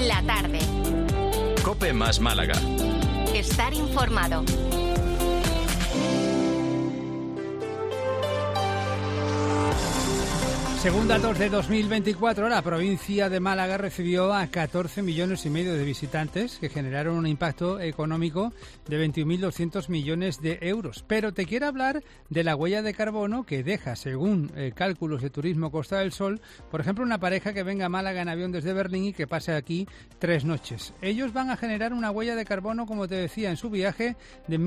La tarde. COPE más Málaga. Estar informado. Según datos de 2024, la provincia de Málaga recibió a 14,5 millones de visitantes que generaron un impacto económico de 21.200 millones de euros. Pero te quiero hablar de la huella de carbono que deja, según cálculos de Turismo Costa del Sol, por ejemplo, una pareja que venga a Málaga en avión desde Berlín y que pase aquí 3 noches. Ellos van a generar una huella de carbono, como te decía, en su viaje de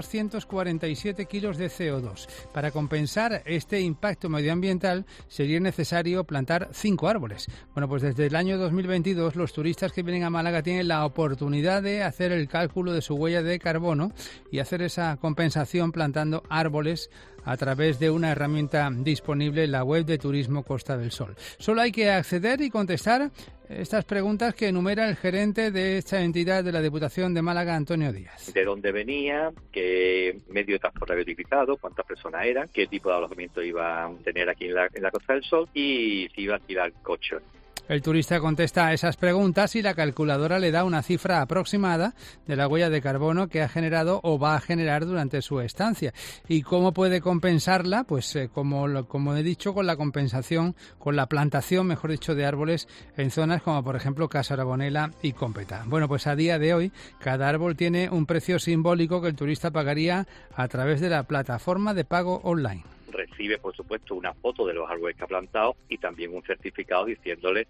1.247 kilos de CO2. Para compensar este impacto medioambiental sería necesario plantar 5 árboles. Bueno, pues desde el año 2022 los turistas que vienen a Málaga tienen la oportunidad de hacer el cálculo de su huella de carbono y hacer esa compensación plantando árboles a través de una herramienta disponible en la web de Turismo Costa del Sol. Solo hay que acceder y contestar estas preguntas que enumera el gerente de esta entidad de la Diputación de Málaga, Antonio Díaz. De dónde venía, qué medio de transporte había utilizado, cuántas personas eran, qué tipo de alojamiento iba a tener aquí en la Costa del Sol y si iba a alquilar coche. El turista contesta a esas preguntas y la calculadora le da una cifra aproximada de la huella de carbono que ha generado o va a generar durante su estancia. ¿Y cómo puede compensarla? Pues como he dicho, con la compensación, con la plantación, mejor dicho, de árboles en zonas como por ejemplo Casa Arbonela y Cómpeta. Bueno, pues a día de hoy cada árbol tiene un precio simbólico que el turista pagaría a través de la plataforma de pago online. Recibe, por supuesto, una foto de los árboles que ha plantado y también un certificado diciéndole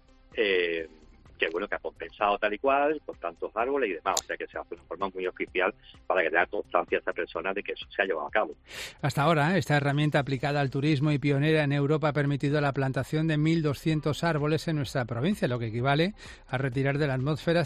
que bueno, que ha compensado tal y cual con tantos árboles y demás, o sea que se hace de una forma muy oficial para que tenga constancia a esta persona de que eso se ha llevado a cabo. Hasta ahora, esta herramienta aplicada al turismo y pionera en Europa ha permitido la plantación de 1.200 árboles en nuestra provincia, lo que equivale a retirar de la atmósfera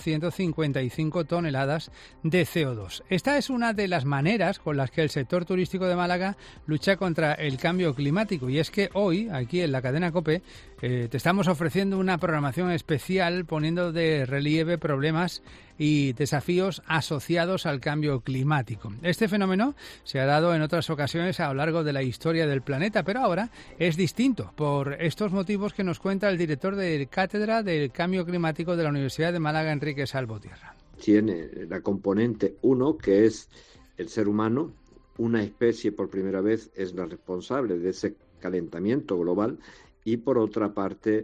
155 toneladas de CO2. Esta es una de las maneras con las que el sector turístico de Málaga lucha contra el cambio climático, y es que hoy, aquí en la cadena COPE, te estamos ofreciendo una programación especial poniendo de relieve problemas y desafíos asociados al cambio climático. Este fenómeno se ha dado en otras ocasiones a lo largo de la historia del planeta, pero ahora es distinto por estos motivos que nos cuenta el director de Cátedra del Cambio Climático de la Universidad de Málaga, Enrique Salvotierra. Tiene la componente 1, que es el ser humano. Una especie por primera vez es la responsable de ese calentamiento global, y por otra parte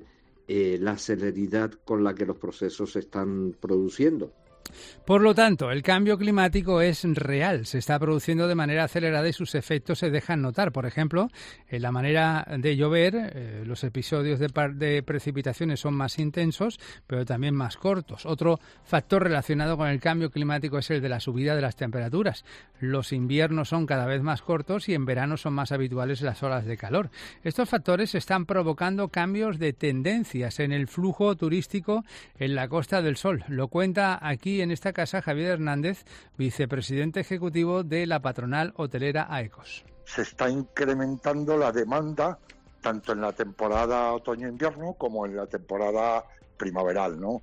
la celeridad con la que los procesos se están produciendo. Por lo tanto, el cambio climático es real, se está produciendo de manera acelerada y sus efectos se dejan notar. Por ejemplo, en la manera de llover, los episodios de precipitaciones son más intensos, pero también más cortos. Otro factor relacionado con el cambio climático es el de la subida de las temperaturas. Los inviernos son cada vez más cortos y en verano son más habituales las olas de calor. Estos factores están provocando cambios de tendencias en el flujo turístico en la Costa del Sol. Lo cuenta aquí en esta casa Javier Hernández, vicepresidente ejecutivo de la patronal hotelera AECOS. Se está incrementando la demanda tanto en la temporada otoño-invierno como en la temporada primaveral, ¿no?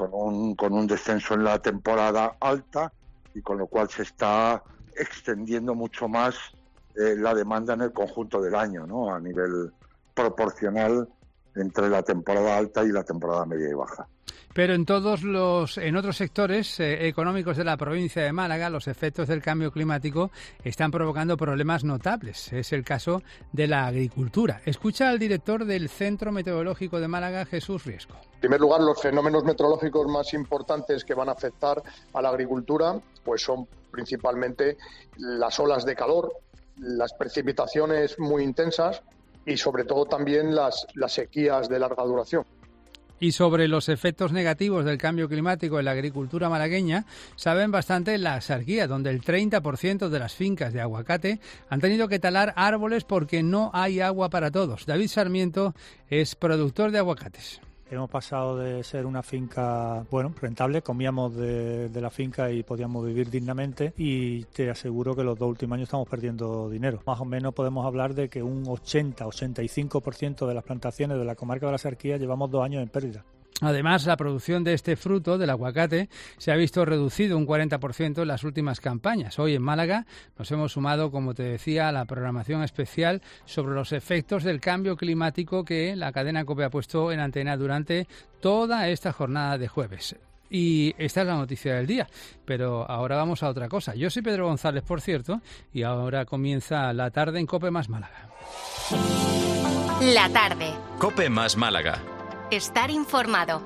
Con un descenso en la temporada alta, y con lo cual se está extendiendo mucho más la demanda en el conjunto del año, ¿no? A nivel proporcional entre la temporada alta y la temporada media y baja. Pero en otros sectores económicos de la provincia de Málaga, los efectos del cambio climático están provocando problemas notables. Es el caso de la agricultura. Escucha al director del Centro Meteorológico de Málaga, Jesús Riesco. En primer lugar, los fenómenos meteorológicos más importantes que van a afectar a la agricultura pues son principalmente las olas de calor, las precipitaciones muy intensas y sobre todo también las sequías de larga duración. Y sobre los efectos negativos del cambio climático en la agricultura malagueña, saben bastante la Axarquía, donde el 30% de las fincas de aguacate han tenido que talar árboles porque no hay agua para todos. David Sarmiento es productor de aguacates. Hemos pasado de ser una finca, rentable, comíamos de la finca y podíamos vivir dignamente, y te aseguro que los 2 últimos años estamos perdiendo dinero. Más o menos podemos hablar de que un 80-85% de las plantaciones de la comarca de la Axarquía llevamos 2 años en pérdida. Además, la producción de este fruto, del aguacate, se ha visto reducido un 40% en las últimas campañas. Hoy en Málaga nos hemos sumado, como te decía, a la programación especial sobre los efectos del cambio climático que la cadena COPE ha puesto en antena durante toda esta jornada de jueves. Y esta es la noticia del día. Pero ahora vamos a otra cosa. Yo soy Pedro González, por cierto, y ahora comienza la tarde en COPE más Málaga. La tarde. COPE más Málaga. Estar informado.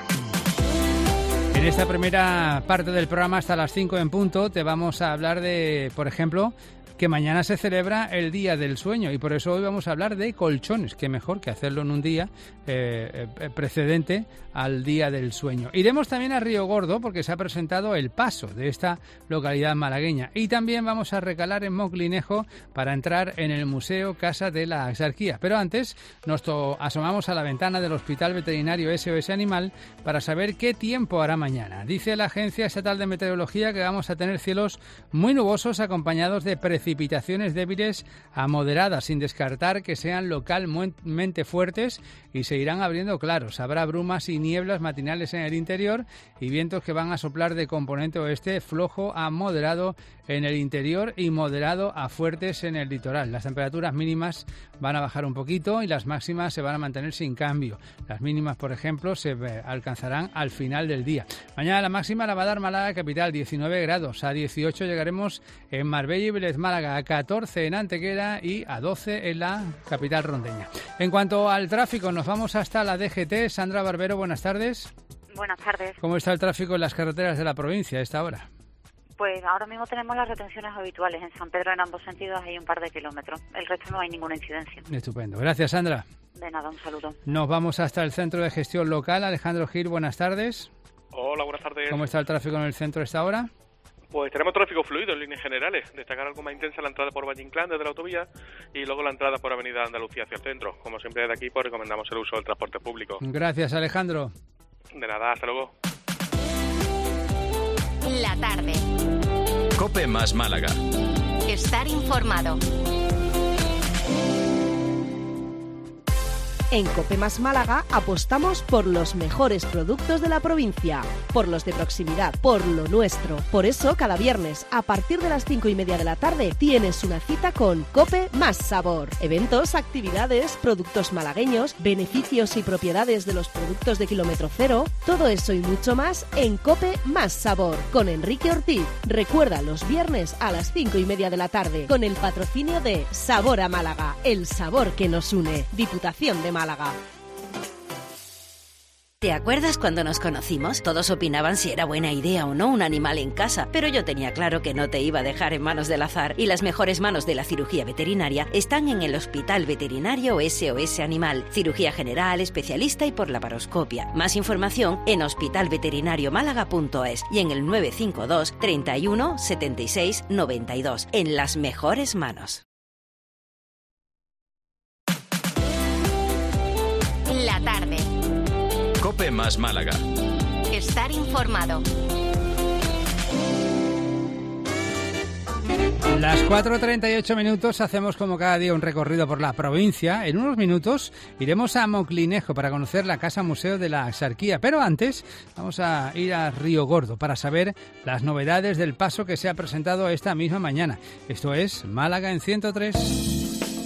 En esta primera parte del programa, hasta las 5 en punto, te vamos a hablar de, por ejemplo, que mañana se celebra el Día del Sueño y por eso hoy vamos a hablar de colchones. Qué mejor que hacerlo en un día precedente al Día del Sueño. Iremos también a Río Gordo porque se ha presentado el paso de esta localidad malagueña y también vamos a recalar en Moclinejo para entrar en el Museo Casa de la Axarquía. Pero antes nos asomamos a la ventana del Hospital Veterinario SOS Animal para saber qué tiempo hará mañana. Dice la Agencia Estatal de Meteorología que vamos a tener cielos muy nubosos acompañados de precipitaciones débiles a moderadas, sin descartar que sean localmente fuertes y se irán abriendo claros. Habrá brumas y nieblas matinales en el interior y vientos que van a soplar de componente oeste flojo a moderado en el interior y moderado a fuertes en el litoral. Las temperaturas mínimas van a bajar un poquito y las máximas se van a mantener sin cambio. Las mínimas, por ejemplo, se alcanzarán al final del día. Mañana la máxima la va a dar Málaga capital, 19 grados. A 18 llegaremos en Marbella y Vélez Málaga, a 14 en Antequera y a 12 en la capital rondeña. En cuanto al tráfico, nos vamos hasta la DGT. Sandra Barbero, buenas tardes. Buenas tardes. ¿Cómo está el tráfico en las carreteras de la provincia a esta hora? Pues ahora mismo tenemos las retenciones habituales. En San Pedro en ambos sentidos hay un par de kilómetros. El resto no hay ninguna incidencia. Estupendo. Gracias, Sandra. De nada, un saludo. Nos vamos hasta el Centro de Gestión Local. Alejandro Gil, buenas tardes. Hola, buenas tardes. ¿Cómo está el tráfico en el centro a esta hora? Pues tenemos tráfico fluido en líneas generales. Destacar algo más intensa la entrada por Valle Inclán desde la autovía y luego la entrada por Avenida Andalucía hacia el centro. Como siempre desde aquí, pues recomendamos el uso del transporte público. Gracias, Alejandro. De nada, hasta luego. La tarde. COPE más Málaga. Estar informado. En COPE más Málaga apostamos por los mejores productos de la provincia, por los de proximidad, por lo nuestro. Por eso, cada viernes, a partir de las 5:30 de la tarde, tienes una cita con COPE más Sabor. Eventos, actividades, productos malagueños, beneficios y propiedades de los productos de kilómetro cero, todo eso y mucho más en COPE más Sabor, con Enrique Ortiz. Recuerda, los viernes a las 5:30 de la tarde, con el patrocinio de Sabor a Málaga, el sabor que nos une. Diputación de Málaga. ¿Te acuerdas cuando nos conocimos? Todos opinaban si era buena idea o no un animal en casa, pero yo tenía claro que no te iba a dejar en manos del azar y las mejores manos de la cirugía veterinaria están en el Hospital Veterinario SOS Animal. Cirugía general, especialista y por laparoscopia. Más información en hospitalveterinariomálaga.es y en el 952 31 76 92. En las mejores manos. La tarde. COPE más Málaga. Estar informado. Las 4:38 minutos, hacemos como cada día un recorrido por la provincia. En unos minutos iremos a Moclinejo para conocer la Casa Museo de la Axarquía. Pero antes vamos a ir a Río Gordo para saber las novedades del paso que se ha presentado esta misma mañana. Esto es Málaga en 103.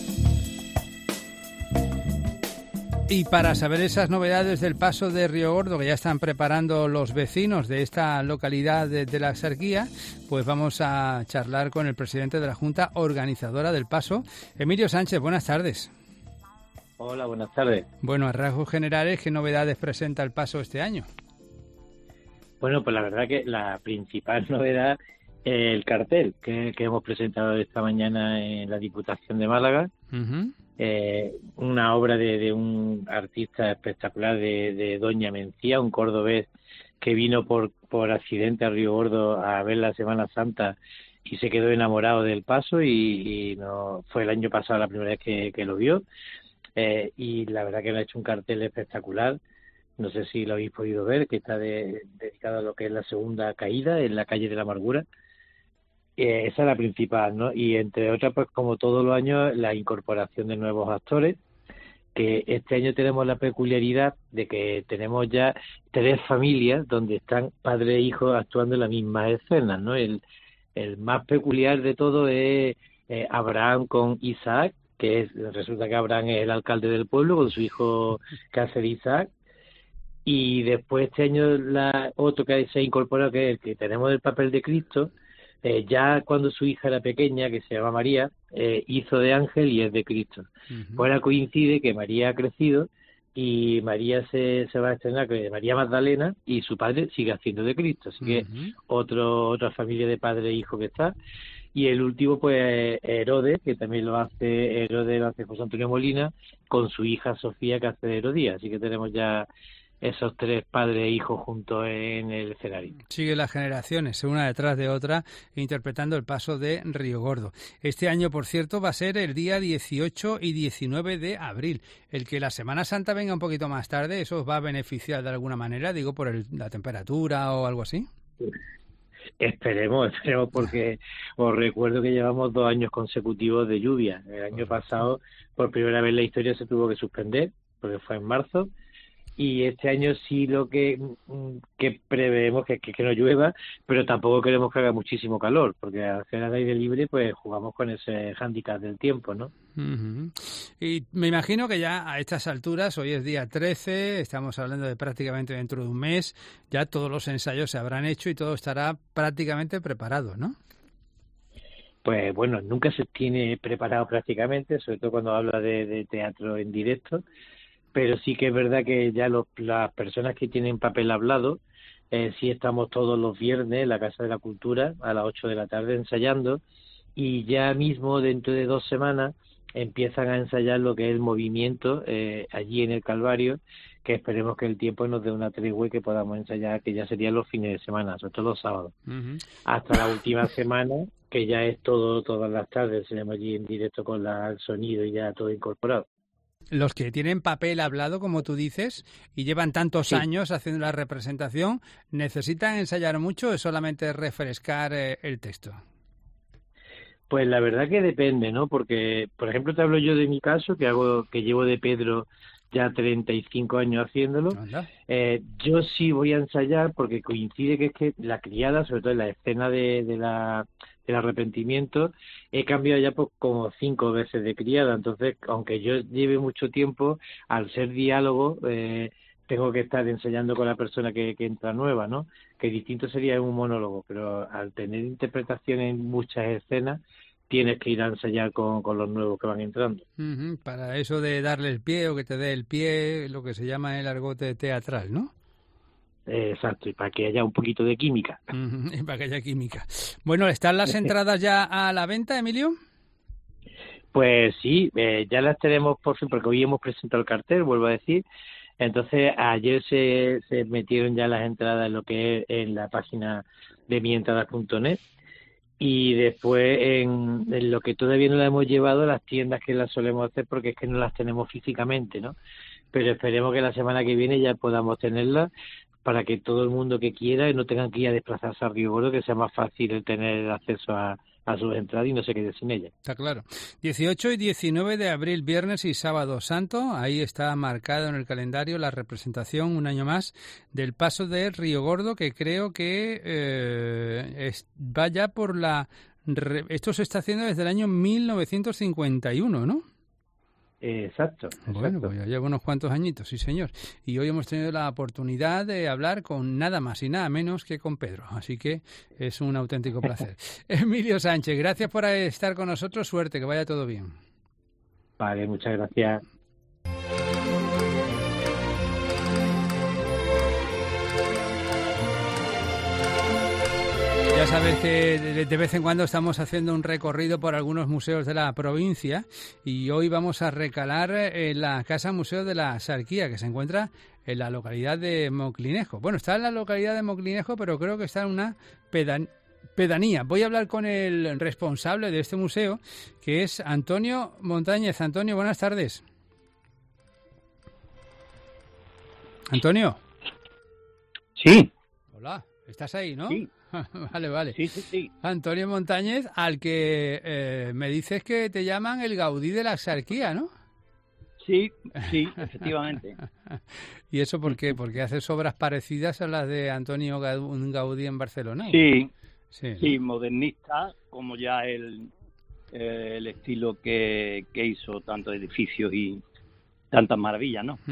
Y para saber esas novedades del paso de Río Gordo que ya están preparando los vecinos de esta localidad de la Axarquía, pues vamos a charlar con el presidente de la Junta Organizadora del paso, Emilio Sánchez. Buenas tardes. Hola, buenas tardes. Bueno, a rasgos generales, ¿qué novedades presenta el paso este año? Bueno, pues la verdad que la principal novedad es el cartel que hemos presentado esta mañana en la Diputación de Málaga. Uh-huh. Una obra de un artista espectacular de Doña Mencía, un cordobés que vino por accidente a Río Gordo a ver la Semana Santa y se quedó enamorado del paso y no fue el año pasado la primera vez que lo vio, y la verdad que le ha hecho un cartel espectacular. No sé si lo habéis podido ver, que está dedicado a lo que es la segunda caída en la calle de la Amargura. Esa es la principal, ¿no? Y entre otras, pues como todos los años, la incorporación de nuevos actores, que este año tenemos la peculiaridad de que tenemos ya 3 familias donde están padre e hijo actuando en las mismas escenas, ¿no? El más peculiar de todo es Abraham con Isaac, resulta que Abraham es el alcalde del pueblo con su hijo que hace de Isaac, Y después este año otro que se ha incorporado, que es el que tenemos el papel de Cristo, ya cuando su hija era pequeña, que se llama María, hizo de ángel y es de Cristo. Uh-huh. Pues ahora coincide que María ha crecido y María se va a estrenar con María Magdalena y su padre sigue haciendo de Cristo. Así que otra familia de padre e hijo que está. Y el último, pues, Herodes, que también lo hace José Antonio Molina, con su hija Sofía, que hace de Herodías. Así que tenemos ya esos 3 padres e hijos juntos en el escenario. Sigue las generaciones, una detrás de otra, interpretando el paso de Río Gordo. Este año, por cierto, va a ser el día 18 y 19 de abril. El que la Semana Santa venga un poquito más tarde, ¿eso os va a beneficiar de alguna manera? Digo, por la temperatura o algo así. Esperemos, porque os recuerdo que llevamos 2 años consecutivos de lluvia. El año pasado, por primera vez en la historia, se tuvo que suspender, porque fue en marzo. Y este año sí lo que preveemos que no llueva, pero tampoco queremos que haga muchísimo calor, porque al hacer al aire libre pues jugamos con ese hándicap del tiempo, ¿no? Uh-huh. Y me imagino que ya a estas alturas, hoy es día 13, estamos hablando de prácticamente dentro de un mes, ya todos los ensayos se habrán hecho y todo estará prácticamente preparado, ¿no? Pues bueno, nunca se tiene preparado prácticamente, sobre todo cuando habla de teatro en directo. Pero sí que es verdad que ya las personas que tienen papel hablado, sí estamos todos los viernes en la Casa de la Cultura a las 8 de la tarde ensayando, y ya mismo dentro de 2 semanas empiezan a ensayar lo que es el movimiento allí en el Calvario, que esperemos que el tiempo nos dé una tregua y que podamos ensayar, que ya serían los fines de semana, sobre todo los sábados. Uh-huh. Hasta la última semana, que ya es todas las tardes, tenemos allí en directo con el sonido y ya todo incorporado. Los que tienen papel hablado, como tú dices, y llevan tantos años haciendo la representación, ¿necesitan ensayar mucho o es solamente refrescar el texto? Pues la verdad que depende, ¿no? Porque, por ejemplo, te hablo yo de mi caso, que llevo de Pedro ya 35 años haciéndolo. Yo sí voy a ensayar porque coincide que es que la criada, sobre todo en la escena del arrepentimiento, he cambiado ya pues como 5 veces de criada. Entonces, aunque yo lleve mucho tiempo, al ser diálogo, tengo que estar ensayando con la persona que entra nueva, ¿no? Que distinto sería un monólogo, pero al tener interpretación en muchas escenas, tienes que ir a ensayar con los nuevos que van entrando. Uh-huh. Para eso de darle el pie o que te dé el pie, lo que se llama el argote teatral, ¿no? Exacto, y para que haya un poquito de química. Uh-huh. Y para que haya química. Bueno, ¿están las entradas ya a la venta, Emilio? Pues sí, ya las tenemos por fin, porque hoy hemos presentado el cartel, vuelvo a decir. Entonces, ayer se metieron ya las entradas en lo que es en la página de mientradas.net. Y después en lo que todavía no la hemos llevado, las tiendas que las solemos hacer, porque es que no las tenemos físicamente, ¿no? Pero esperemos que la semana que viene ya podamos tenerlas para que todo el mundo que quiera no tengan que ir a desplazarse a Río Gordo, que sea más fácil el tener acceso a sus entradas y no se quede sin ellas. Está claro. 18 y 19 de abril, viernes y sábado santo, ahí está marcado en el calendario la representación un año más del paso de Río Gordo, que creo que va ya por esto se está haciendo desde el año 1951, ¿no? Exacto. Bueno, pues ya llevo unos cuantos añitos, sí señor. Y hoy hemos tenido la oportunidad de hablar con nada más y nada menos que con Pedro. Así que es un auténtico placer. Emilio Sánchez, gracias por estar con nosotros. Suerte, que vaya todo bien. Vale, muchas gracias. Ya sabes que de vez en cuando estamos haciendo un recorrido por algunos museos de la provincia y hoy vamos a recalar en la Casa Museo de la Sarquía, que se encuentra en la localidad de Moclinejo. Bueno, está en la localidad de Moclinejo, pero creo que está en una pedanía. Voy a hablar con el responsable de este museo, que es Antonio Montañez. Antonio, buenas tardes. Antonio. Sí. Hola, ¿estás ahí, no? Sí. Vale. Sí. Antonio Montañez, al que me dices que te llaman el Gaudí de la Sarquía, ¿no? Sí, efectivamente. ¿Y eso por qué? ¿Porque haces obras parecidas a las de Antonio Gaudí en Barcelona? Sí, modernista, como ya el estilo que hizo tanto edificios y tantas maravillas, ¿no?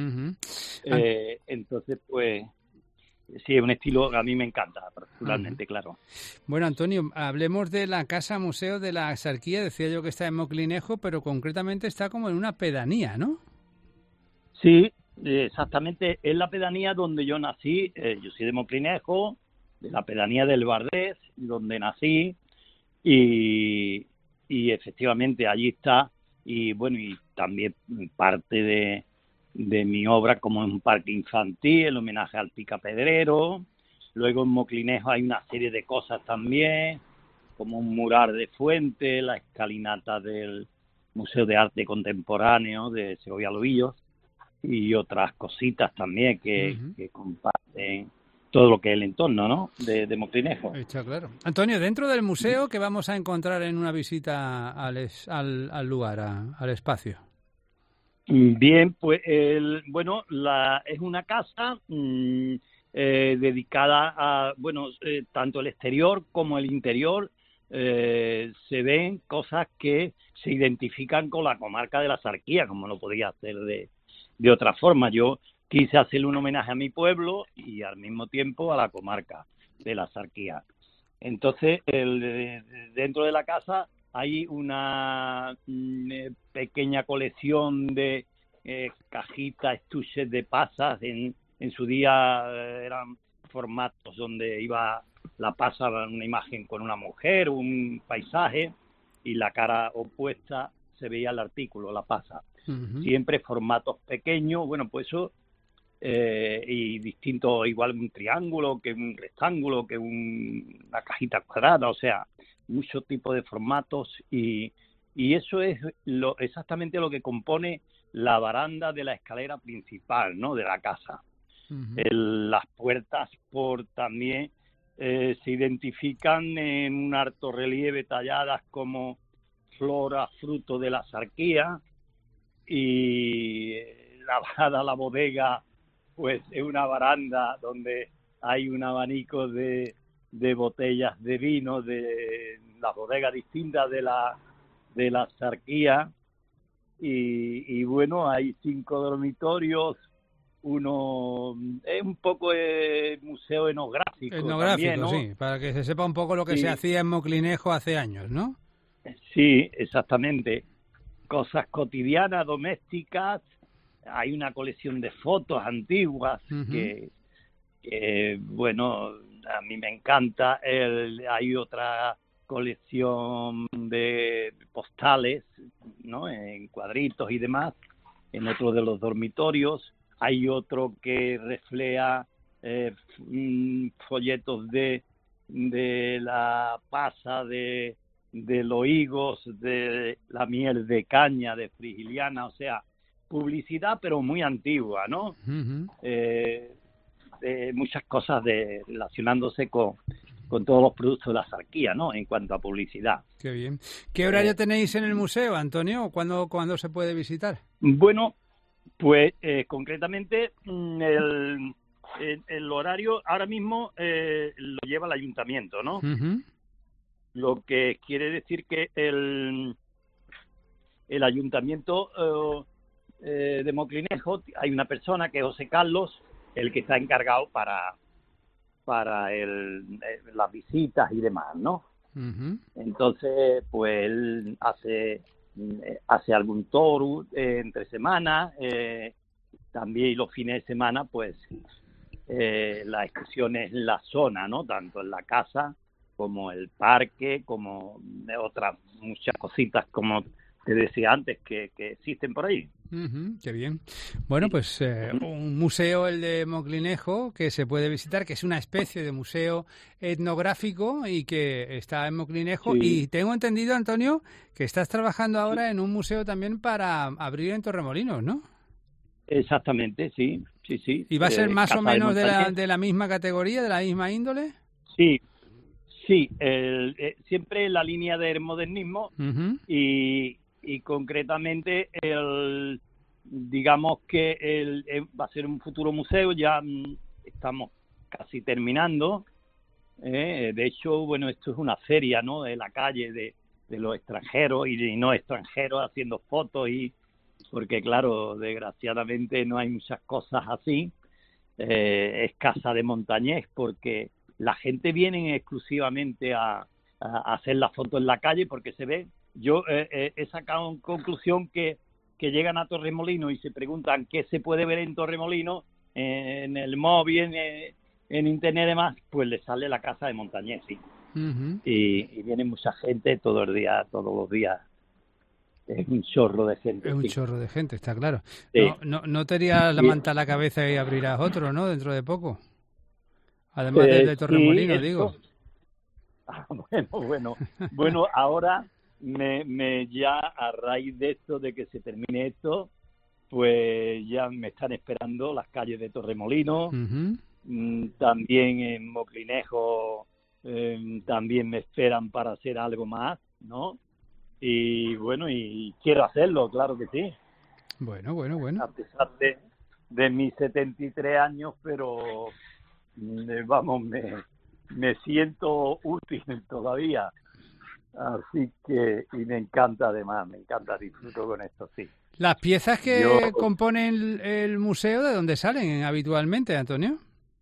Entonces, pues, sí, es un estilo que a mí me encanta, particularmente, claro. Bueno, Antonio, hablemos de la Casa Museo de la Axarquía. Decía yo que está en Moclinejo, pero concretamente está como en una pedanía, ¿no? Sí, exactamente. Es la pedanía donde yo nací. Yo soy de Moclinejo, de la pedanía del Bardés, donde nací. Y efectivamente allí está. Y bueno, y también parte de mi obra, como en un parque infantil, el homenaje al Picapedrero. Luego en Moclinejo hay una serie de cosas también, como un mural de Fuente, la escalinata del Museo de Arte Contemporáneo de Segovia Lobillos, y otras cositas también que comparten todo lo que es el entorno, ¿no?, de Moclinejo. Está claro. Antonio, dentro del museo, ¿qué vamos a encontrar en una visita al lugar, al espacio? Bien, pues bueno, es una casa dedicada a, bueno, tanto el exterior como el interior se ven cosas que se identifican con la comarca de la Axarquía, como no podía hacer de otra forma. Yo quise hacerle un homenaje a mi pueblo y al mismo tiempo a la comarca de la Axarquía. Entonces, dentro de la casa hay una pequeña colección de cajitas, estuches de pasas. En su día eran formatos donde iba la pasa, una imagen con una mujer, un paisaje, y la cara opuesta se veía el artículo, la pasa. Siempre formatos pequeños, bueno, pues eso, y distintos, igual un triángulo, que un rectángulo, que una cajita cuadrada, o sea, muchos tipos de formatos, y eso es exactamente lo que compone la baranda de la escalera principal, ¿no?, de la casa. Las puertas también se identifican en un alto relieve talladas como flora, fruto de la Axarquía, y la baranda, la bodega, pues es una baranda donde hay un abanico de botellas de vino de las bodegas distintas de la Axarquía, y bueno, hay 5 dormitorios. Uno es un poco museo etnográfico también, ¿no? Sí, para que se sepa un poco lo que se hacía en Moclinejo hace años, ¿no? Sí, exactamente. Cosas cotidianas, domésticas. Hay una colección de fotos antiguas que bueno, a mí me encanta. Hay otra colección de postales, ¿no?, en cuadritos y demás, en otro de los dormitorios. Hay otro que refleja folletos de la pasa, de los higos, de la miel de caña, de Frigiliana, o sea, publicidad pero muy antigua, ¿no? Muchas cosas relacionándose con todos los productos de la Axarquía, ¿no?, en cuanto a publicidad. Qué bien. ¿Qué horario tenéis en el museo, Antonio? ¿Cuándo se puede visitar? Bueno, pues concretamente el horario ahora mismo lo lleva el ayuntamiento, ¿no? Lo que quiere decir que el ayuntamiento de Moclinejo, hay una persona que es José Carlos, el que está encargado para las visitas y demás, ¿no? Entonces, pues él hace algún tour entre semanas, también, y los fines de semana, pues las excursiones en la zona, ¿no?, tanto en la casa como el parque, como otras muchas cositas, como te decía antes, que existen por ahí. Qué bien. Bueno, pues un museo, el de Moclinejo, que se puede visitar, que es una especie de museo etnográfico y que está en Moclinejo. Y tengo entendido, Antonio, que estás trabajando ahora en un museo también para abrir en Torremolinos, ¿no? Exactamente, sí. ¿Y va a ser más o menos de la misma categoría, de la misma índole? Sí, siempre en la línea del modernismo, y concretamente digamos que va a ser un futuro museo. Ya estamos casi terminando. De hecho, bueno, esto es una feria, ¿no?, de la calle de los extranjeros y no extranjeros, haciendo fotos y porque claro, desgraciadamente no hay muchas cosas así. Es casa de montañés, porque la gente viene exclusivamente a hacer la foto en la calle porque se ve. Yo he sacado en conclusión que llegan a Torremolinos y se preguntan qué se puede ver en Torremolinos, en el móvil, en internet y demás, pues les sale la casa de montañés, sí. Uh-huh. Y viene mucha gente todos los días. Es un chorro de gente. Es un chorro de gente, está claro. Sí. No te irías la manta a la cabeza y abrirás otro, ¿no? Dentro de poco. Además de Torremolinos, sí, digo. Bueno, ahora me ya a raíz de esto, de que se termine esto, pues ya me están esperando las calles de Torremolinos. Uh-huh. También en Moclinejo también me esperan para hacer algo más, ¿no? Y bueno, y quiero hacerlo, claro que sí. Bueno. A pesar de mis 73 años, pero vamos, me siento útil todavía. Así que, y me encanta además, disfruto con esto, sí. ¿Las piezas que componen el museo, de dónde salen habitualmente, Antonio?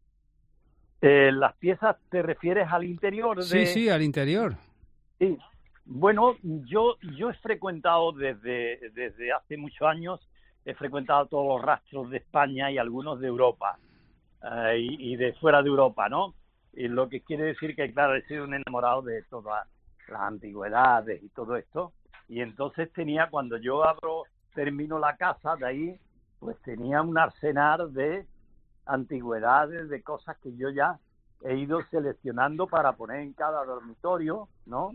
Las piezas, ¿te refieres al interior? Sí, al interior. Sí. Bueno, yo he frecuentado desde hace muchos años, he frecuentado todos los rastros de España y algunos de Europa, y de fuera de Europa, ¿no? Y lo que quiere decir que, claro, he sido un enamorado de todas las antigüedades y todo esto, y entonces cuando yo termino la casa de ahí, pues tenía un arsenal de antigüedades, de cosas que yo ya he ido seleccionando para poner en cada dormitorio, ¿no?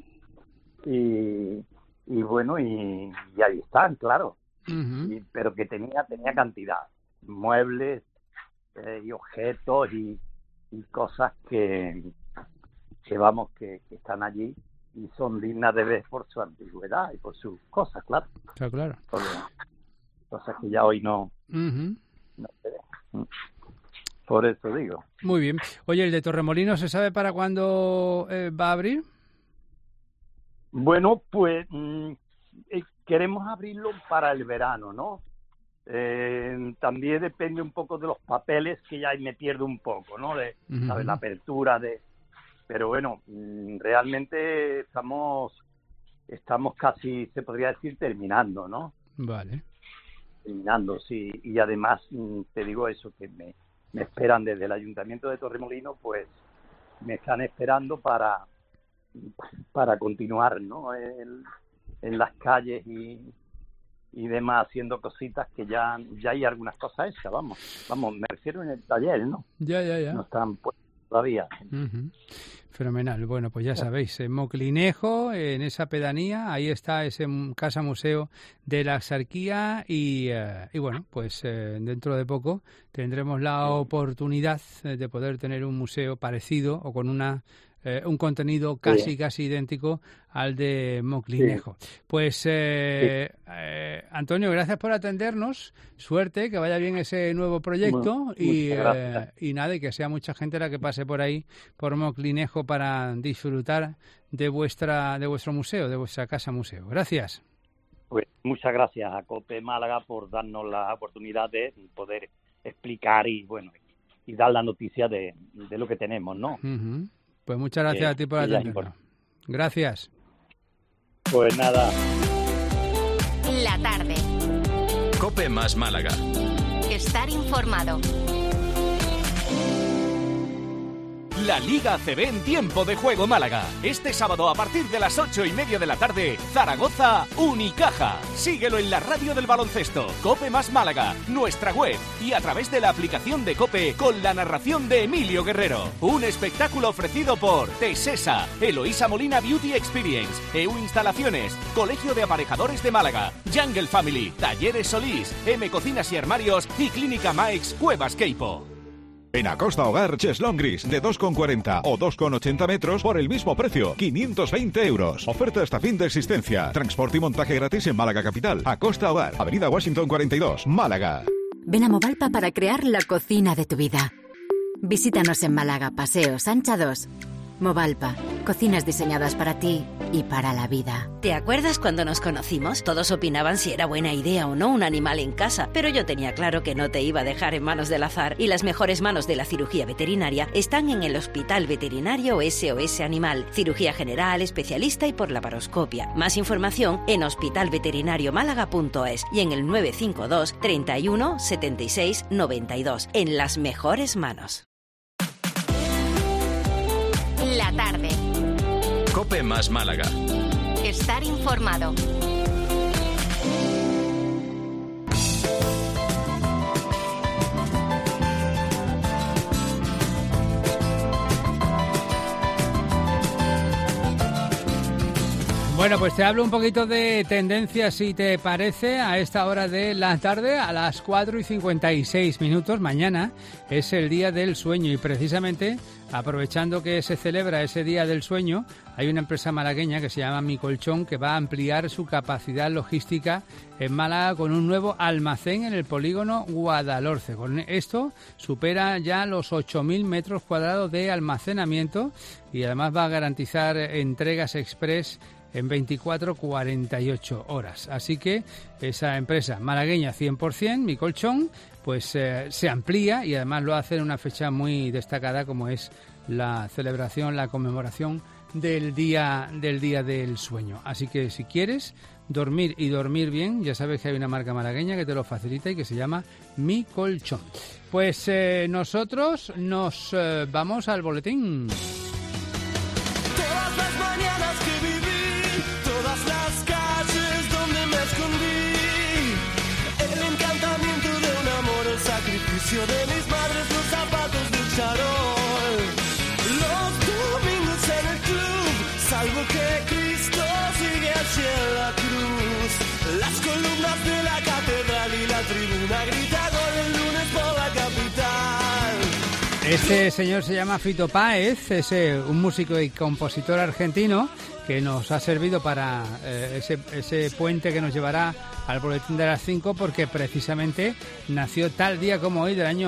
Y bueno, y ahí están, claro. Uh-huh. Pero que tenía cantidad, muebles y objetos y cosas que vamos, que están allí y son dignas de ver por su antigüedad y por sus cosas, claro. Claro. Cosas que ya hoy no se ven. Por eso digo. Muy bien. Oye, ¿el de Torremolinos se sabe para cuándo va a abrir? Bueno, pues queremos abrirlo para el verano, ¿no? También depende un poco de los papeles, que ya me pierdo un poco, ¿no? ¿Sabes? La apertura Pero bueno, realmente estamos casi, se podría decir, terminando, ¿no? Vale. Terminando, sí. Y además, te digo eso, que me esperan desde el Ayuntamiento de Torremolinos, pues me están esperando para continuar, ¿no? En las calles y demás, haciendo cositas que ya hay algunas cosas hechas, vamos, me refiero en el taller, ¿no? Ya. No están puestos todavía. Uh-huh. Fenomenal. Bueno, pues ya sabéis, en Moclinejo, en esa pedanía, ahí está ese casa museo de la Axarquía y bueno, pues dentro de poco tendremos la oportunidad de poder tener un museo parecido o con un contenido casi idéntico al de Moclinejo. Sí. Pues Antonio, gracias por atendernos, suerte, que vaya bien ese nuevo proyecto y nada, y que sea mucha gente la que pase por ahí, por Moclinejo, para disfrutar de vuestro museo, de vuestra casa museo. Gracias. Pues muchas gracias a COPE Málaga por darnos la oportunidad de poder explicar y dar la noticia de lo que tenemos, ¿no? Uh-huh. Pues muchas gracias a ti por atendernos. Gracias. Pues nada. La tarde. COPE más Málaga. Estar informado. La Liga ACB en tiempo de juego Málaga. Este sábado a partir de las 8:30 de la tarde, Zaragoza, Unicaja. Síguelo en la radio del baloncesto, COPE más Málaga, nuestra web y a través de la aplicación de COPE con la narración de Emilio Guerrero. Un espectáculo ofrecido por Tesesa, Eloísa Molina Beauty Experience, EU Instalaciones, Colegio de Aparejadores de Málaga, Jungle Family, Talleres Solís, M Cocinas y Armarios y Clínica Maix Cuevas Queipo. En Acosta Hogar, cheslón gris de 2,40 o 2,80 metros por el mismo precio, 520 euros. Oferta hasta fin de existencia. Transporte y montaje gratis en Málaga Capital. Acosta Hogar, Avenida Washington 42, Málaga. Ven a Movalpa para crear la cocina de tu vida. Visítanos en Málaga, Paseo Sancha 2. Movalpa, cocinas diseñadas para ti y para la vida. ¿Te acuerdas cuando nos conocimos? Todos opinaban si era buena idea o no un animal en casa, pero yo tenía claro que no te iba a dejar en manos del azar y las mejores manos de la cirugía veterinaria están en el Hospital Veterinario SOS Animal. Cirugía general, especialista y por laparoscopia. Más información en hospitalveterinariomálaga.es y en el 952 31 76 92. En las mejores manos. La tarde. Cope más Málaga. Estar informado. Bueno, pues te hablo un poquito de tendencias, si te parece, a esta hora de la tarde, a las 4:56. Mañana es el Día del Sueño y precisamente, aprovechando que se celebra ese Día del Sueño, hay una empresa malagueña que se llama Mi Colchón que va a ampliar su capacidad logística en Málaga con un nuevo almacén en el polígono Guadalhorce. Con esto supera ya los 8.000 metros cuadrados de almacenamiento y además va a garantizar entregas express en 24-48 horas. Así que esa empresa malagueña 100%, Mi Colchón, pues se amplía y además lo hace en una fecha muy destacada como es la celebración, la conmemoración del Día del Sueño. Así que si quieres dormir y dormir bien, ya sabes que hay una marca malagueña que te lo facilita y que se llama Mi Colchón. Pues nosotros nos vamos al boletín. Todas las mañanas que viví, todas las calles donde me escondí, el encantamiento de un amor, el sacrificio de mis madres, los zapatos del charol, los domingos en el club, salvo que Cristo sigue allí en la cruz, las columnas de la catedral y la tribuna grita gol el lunes por la capital. Este señor se llama Fito Páez, es un músico y compositor argentino que nos ha servido para ese puente que nos llevará al boletín de las 5 porque precisamente nació tal día como hoy del año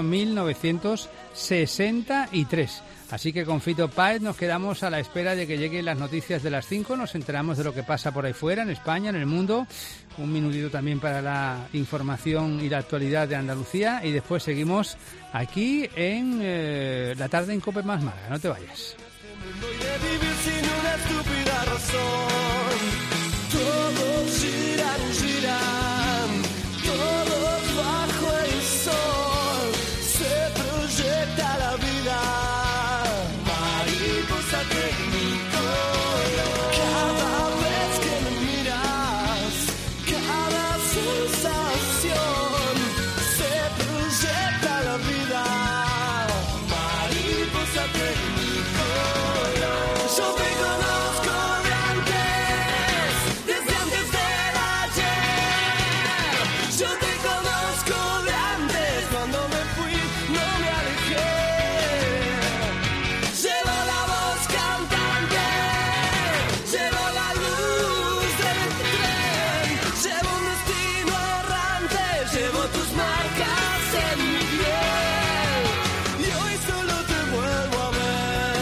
1963. Así que con Fito Páez nos quedamos a la espera de que lleguen las noticias de las 5, nos enteramos de lo que pasa por ahí fuera, en España, en el mundo, un minutito también para la información y la actualidad de Andalucía y después seguimos aquí en la tarde en Cope más Málaga, no te vayas. Vivir sin una estúpida razón, todos giran, giran, todos bajo el sol, se proyecta la vida, mariposa tecnicolor, cada vez que me miras, cada sensación, se proyecta la vida, mariposa tecnicolor. Yo te conozco de antes, desde antes del ayer. Yo te conozco de antes, cuando me fui no me alejé. Llevo la voz cantante, llevo la luz del tren, llevo un destino errante, llevo tus marcas en mi piel. Y hoy solo te vuelvo a ver.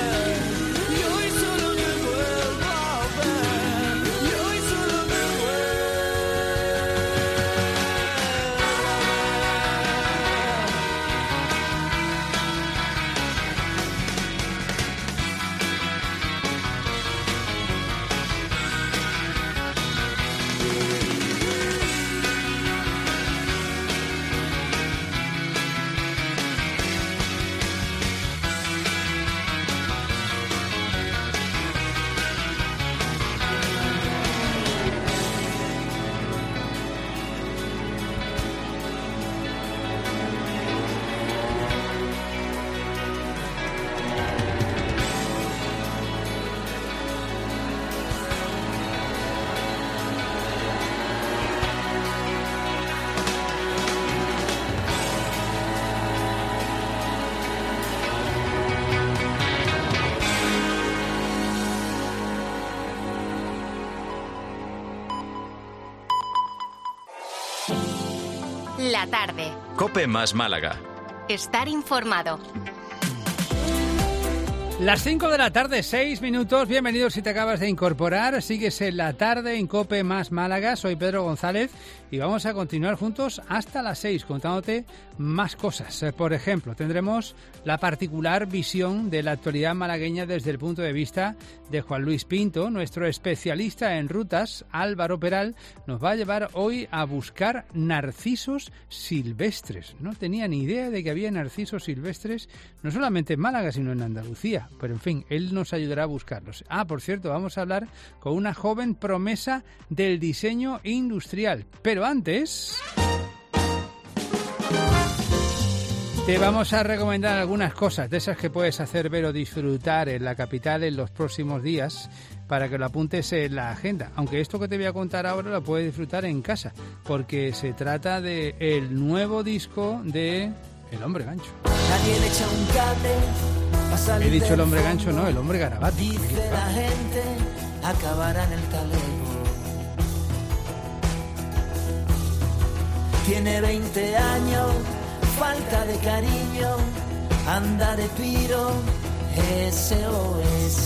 La tarde. Cope más Málaga. Estar informado. Las 5 de la tarde, 6 minutos. Bienvenidos si te acabas de incorporar. Sigues en La Tarde en COPE más Málaga. Soy Pedro González y vamos a continuar juntos hasta las 6 contándote más cosas. Por ejemplo, tendremos la particular visión de la actualidad malagueña desde el punto de vista de Juan Luis Pinto. Nuestro especialista en rutas, Álvaro Peral, nos va a llevar hoy a buscar narcisos silvestres. No tenía ni idea de que había narcisos silvestres, no solamente en Málaga, sino en Andalucía. Pero en fin, él nos ayudará a buscarlos. Por cierto, vamos a hablar con una joven promesa del diseño industrial. Pero antes, te vamos a recomendar algunas cosas de esas que puedes hacer, ver o disfrutar en la capital en los próximos días para que lo apuntes en la agenda. Aunque esto que te voy a contar ahora lo puedes disfrutar en casa, porque se trata de el nuevo disco de El Hombre Gancho. Nadie le echa un cable. He dicho El Hombre Gancho, no, El Hombre Garabato. Dice la gente, acabará en el talego. Tiene 20 años, falta de cariño, anda de piro, SOS.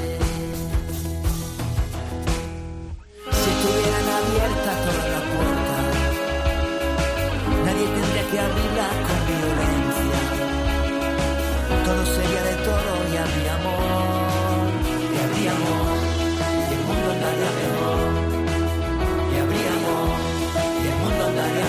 Si estuvieran abiertas todas las puertas, nadie tendría que abrirlas con violencia. Todo sería de todo y habría amor, y habría amor, y el mundo andaría mejor. Y habría amor, y el mundo andaría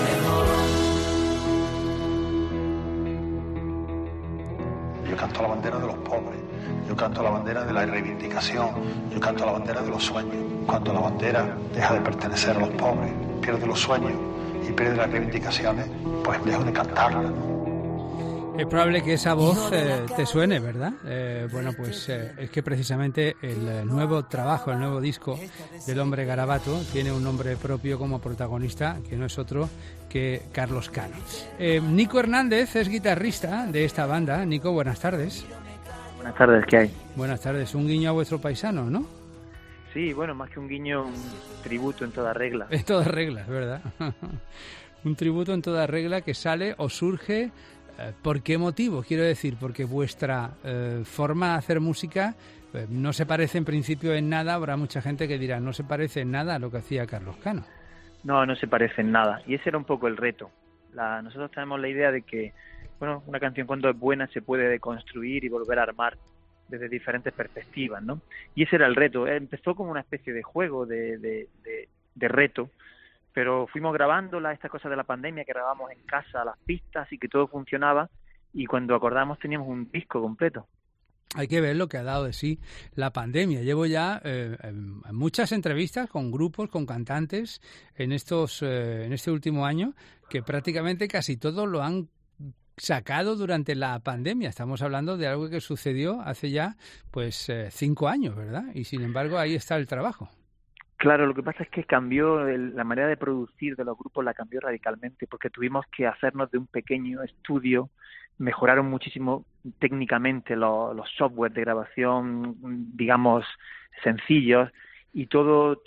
mejor. Yo canto la bandera de los pobres, yo canto la bandera de la reivindicación, yo canto la bandera de los sueños. Cuando la bandera deja de pertenecer a los pobres, pierde los sueños y pierde las reivindicaciones, pues dejo de cantarla, ¿no? Es probable que esa voz te suene, ¿verdad? Bueno, pues es que precisamente el nuevo trabajo, el nuevo disco del Hombre Garabato tiene un nombre propio como protagonista, que no es otro que Carlos Cano. Nico Hernández es guitarrista de esta banda. Nico, buenas tardes. Buenas tardes, ¿qué hay? Buenas tardes. Un guiño a vuestro paisano, ¿no? Sí, bueno, más que un guiño, un tributo en toda regla. En toda regla, es verdad. Un tributo en toda regla que sale o surge... ¿Por qué motivo? Quiero decir, porque vuestra forma de hacer música no se parece en principio en nada. Habrá mucha gente que dirá, no se parece en nada a lo que hacía Carlos Cano. No, no se parece en nada. Y ese era un poco el reto. Nosotros tenemos la idea de que, bueno, una canción cuando es buena se puede deconstruir y volver a armar desde diferentes perspectivas, ¿no? Y ese era el reto. Empezó como una especie de juego, de reto, pero fuimos grabando estas cosas de la pandemia, que grabamos en casa las pistas y que todo funcionaba, y cuando acordamos teníamos un disco completo. Hay que ver lo que ha dado de sí la pandemia. Llevo ya muchas entrevistas con grupos, con cantantes en este último año, que prácticamente casi todos lo han sacado durante la pandemia. Estamos hablando de algo que sucedió hace ya 5 años, ¿verdad? Y sin embargo ahí está el trabajo. Claro, lo que pasa es que cambió la manera de producir de los grupos, la cambió radicalmente, porque tuvimos que hacernos de un pequeño estudio, mejoraron muchísimo técnicamente los software de grabación, digamos, sencillos, y todo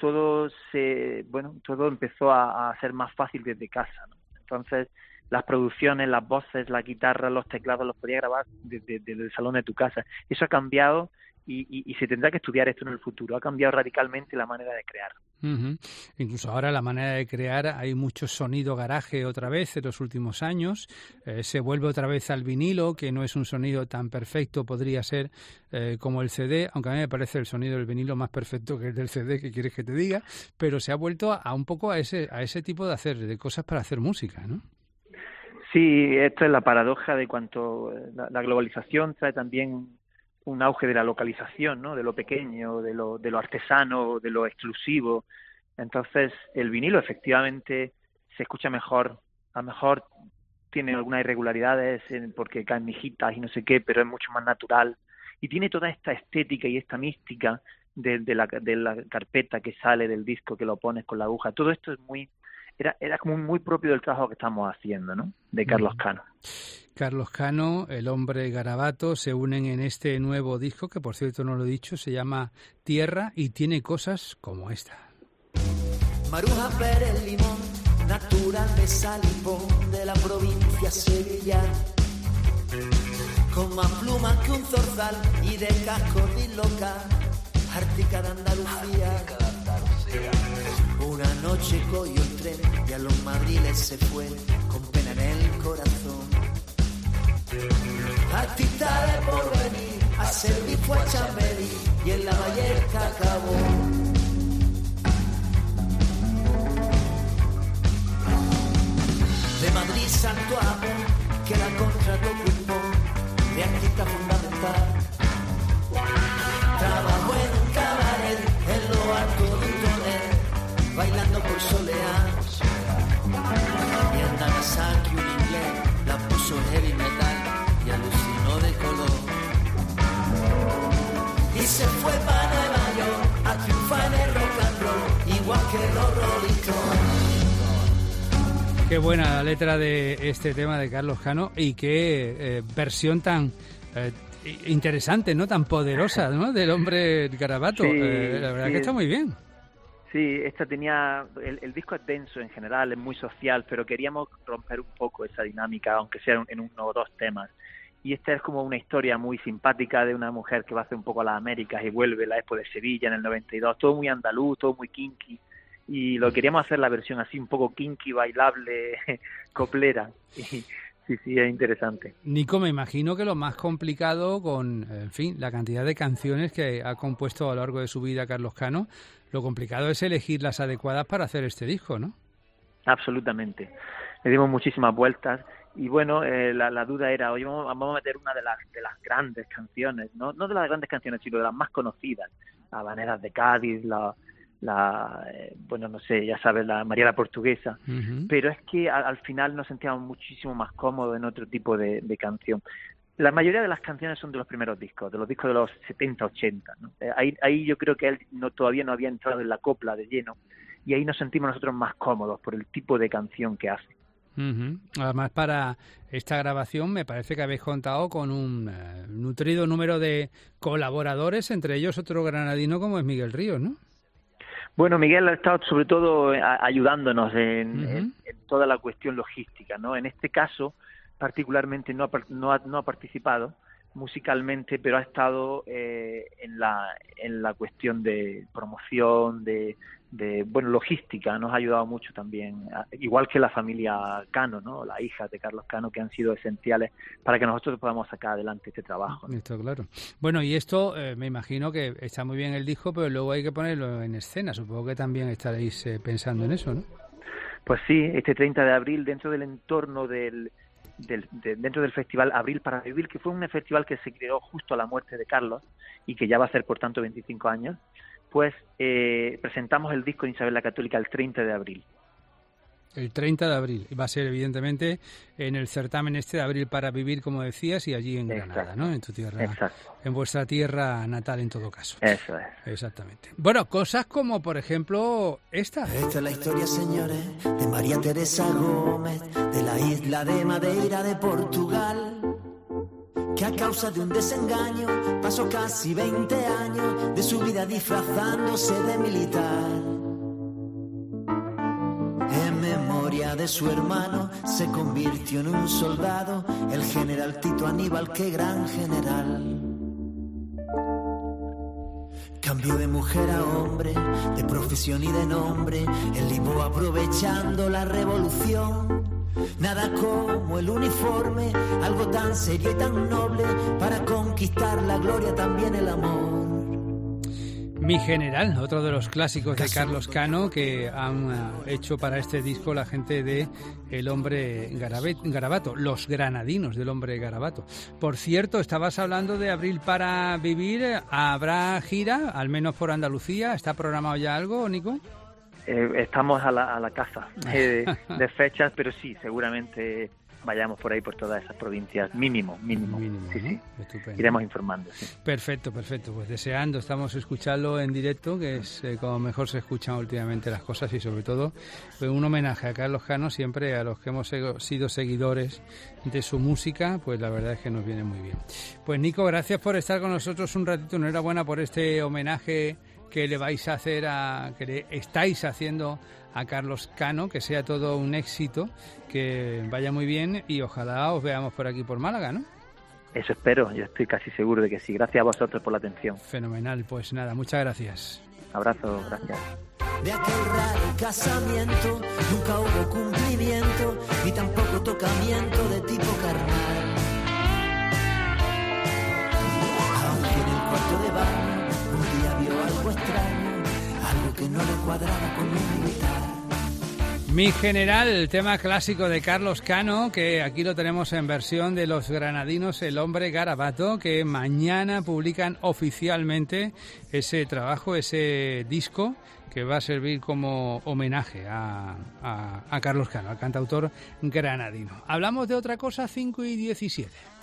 empezó a ser más fácil desde casa, ¿no? Entonces, las producciones, las voces, la guitarra, los teclados, los podías grabar desde el salón de tu casa. Eso ha cambiado. Y se tendrá que estudiar esto en el futuro. Ha cambiado radicalmente la manera de crear. Uh-huh. Incluso ahora la manera de crear, hay mucho sonido garaje otra vez en los últimos años. Se vuelve otra vez al vinilo, que no es un sonido tan perfecto, podría ser como el CD, aunque a mí me parece el sonido del vinilo más perfecto que el del CD, ¿qué quieres que te diga? Pero se ha vuelto a un poco a ese tipo de cosas para hacer música, ¿no? Sí, esto es la paradoja de cuanto la globalización trae también un auge de la localización, ¿no? De lo pequeño, de lo artesano, de lo exclusivo. Entonces, el vinilo efectivamente se escucha mejor. A lo mejor tiene algunas irregularidades porque caen mijitas y no sé qué, pero es mucho más natural. Y tiene toda esta estética y esta mística de la carpeta que sale del disco, que lo pones con la aguja. Todo esto es era como muy propio del trabajo que estamos haciendo, ¿no? De Carlos Cano. Carlos Cano, El Hombre Garabato, se unen en este nuevo disco, que por cierto no lo he dicho, se llama Tierra y tiene cosas como esta. Maruja Pérez Limón, natural de Salipón, de la provincia sevillana. con más plumas que un zorzal y de casco disloca, Ártica de Andalucía. Una noche cogió el tren y a los madriles se fue con pena en el corazón. Artista de porvenir, a servir fue a Chamberí y en la Valleca acabó. De Madrid saltó a Amor, que la contrató Pulpón, de artista fundamental. Trabajó en un cabaret, en lo alto de un tonel, bailando por soleás. Y en Nagasaki un inglés la puso heavy metal y alucinó de color. Y se fue para Nueva York a triunfar en el rock and roll, igual que los Rolling Stones. Qué buena la letra de este tema de Carlos Cano y qué versión tan interesante, ¿no? Tan poderosa, ¿no? Del hombre Garabato. Sí, la verdad que está muy bien. Sí, esta tenía... El disco es denso en general, es muy social, pero queríamos romper un poco esa dinámica, aunque sea en uno o dos temas. Y esta es como una historia muy simpática de una mujer que va a hacer un poco a las Américas y vuelve la Expo de Sevilla en el 92. Todo muy andaluz, todo muy kinky. Y lo queríamos hacer la versión así un poco kinky, bailable, coplera. Y sí, es interesante. Nico, me imagino que lo más complicado con, en fin, la cantidad de canciones que ha compuesto a lo largo de su vida Carlos Cano, lo complicado es elegir las adecuadas para hacer este disco, ¿no? Absolutamente. Le dimos muchísimas vueltas y bueno, la duda era, oye, vamos a meter una de las grandes canciones, no de las grandes canciones, sino de las más conocidas, Habaneras de Cádiz, bueno, no sé, ya sabes, la María la Portuguesa, pero es que al final nos sentíamos muchísimo más cómodos en otro tipo de canción. La mayoría de las canciones son de los primeros discos, de los discos de los 70, 80, ¿no? Ahí yo creo que él todavía no había entrado en la copla de lleno y ahí nos sentimos nosotros más cómodos por el tipo de canción que hace. Además, para esta grabación me parece que habéis contado con un nutrido número de colaboradores, entre ellos otro granadino como es Miguel Ríos, ¿no? Bueno, Miguel ha estado sobre todo ayudándonos en toda la cuestión logística, ¿no? En este caso, particularmente no ha participado musicalmente, pero ha estado en la cuestión de promoción, de logística. Nos ha ayudado mucho también, igual que la familia Cano, ¿no? Las hijas de Carlos Cano, que han sido esenciales para que nosotros podamos sacar adelante este trabajo, ¿no? Esto, claro. Bueno, y esto me imagino que está muy bien el disco, pero luego hay que ponerlo en escena. Supongo que también estaréis pensando en eso, ¿no? Pues sí, este 30 de abril, dentro del entorno dentro del festival Abril para Vivir, que fue un festival que se creó justo a la muerte de Carlos y que ya va a hacer, por tanto, 25 años, pues presentamos el disco de Isabel la Católica el 30 de abril. El 30 de abril. Y va a ser, evidentemente, en el certamen de Abril para Vivir, como decías, y allí en Granada, ¿no? En tu tierra. Exacto. En vuestra tierra natal, en todo caso. Eso es. Exactamente. Bueno, cosas como, por ejemplo, esta. Esta es la historia, señores, de María Teresa Gómez, de la isla de Madeira de Portugal, que a causa de un desengaño pasó casi 20 años de su vida disfrazándose de militar. En memoria de su hermano se convirtió en un soldado, el general Tito Aníbal, qué gran general. Cambió de mujer a hombre, de profesión y de nombre, en Lisboa aprovechando la revolución. Nada como el uniforme, algo tan serio y tan noble, para conquistar la gloria, también el amor. Mi General, otro de los clásicos de Carlos Cano que han hecho para este disco la gente de El Hombre Garabato, los granadinos del Hombre Garabato. Por cierto, estabas hablando de Abril para Vivir. ¿Habrá gira, al menos por Andalucía? ¿Está programado ya algo, Nico? Estamos a la caza de fechas, pero sí, seguramente vayamos por ahí, por todas esas provincias, mínimo, sí, ¿no? Sí. Estupendo. Iremos informando, sí. Perfecto, pues deseando, estamos escuchando en directo, que es como mejor se escuchan últimamente las cosas, y sobre todo pues, un homenaje a Carlos Cano, siempre a los que hemos sido seguidores de su música, pues la verdad es que nos viene muy bien. Pues Nico, gracias por estar con nosotros un ratito, enhorabuena por este homenaje que le vais a hacer que le estáis haciendo a Carlos Cano, que sea todo un éxito, que vaya muy bien y ojalá os veamos por aquí por Málaga, ¿no? Eso espero, yo estoy casi seguro de que sí. Gracias a vosotros por la atención. Fenomenal, pues nada, muchas gracias. Abrazo, gracias. De aquel raro casamiento nunca hubo cumplimiento ni tampoco tocamiento de tipo carnal. Aunque en el cuarto de baño un día vio algo extraño, algo que no le cuadraba con un militar. Mi general, tema clásico de Carlos Cano, que aquí lo tenemos en versión de los granadinos El Hombre Garabato, que mañana publican oficialmente ese trabajo, ese disco, que va a servir como homenaje a Carlos Cano, al cantautor granadino. Hablamos de otra cosa, 5:17.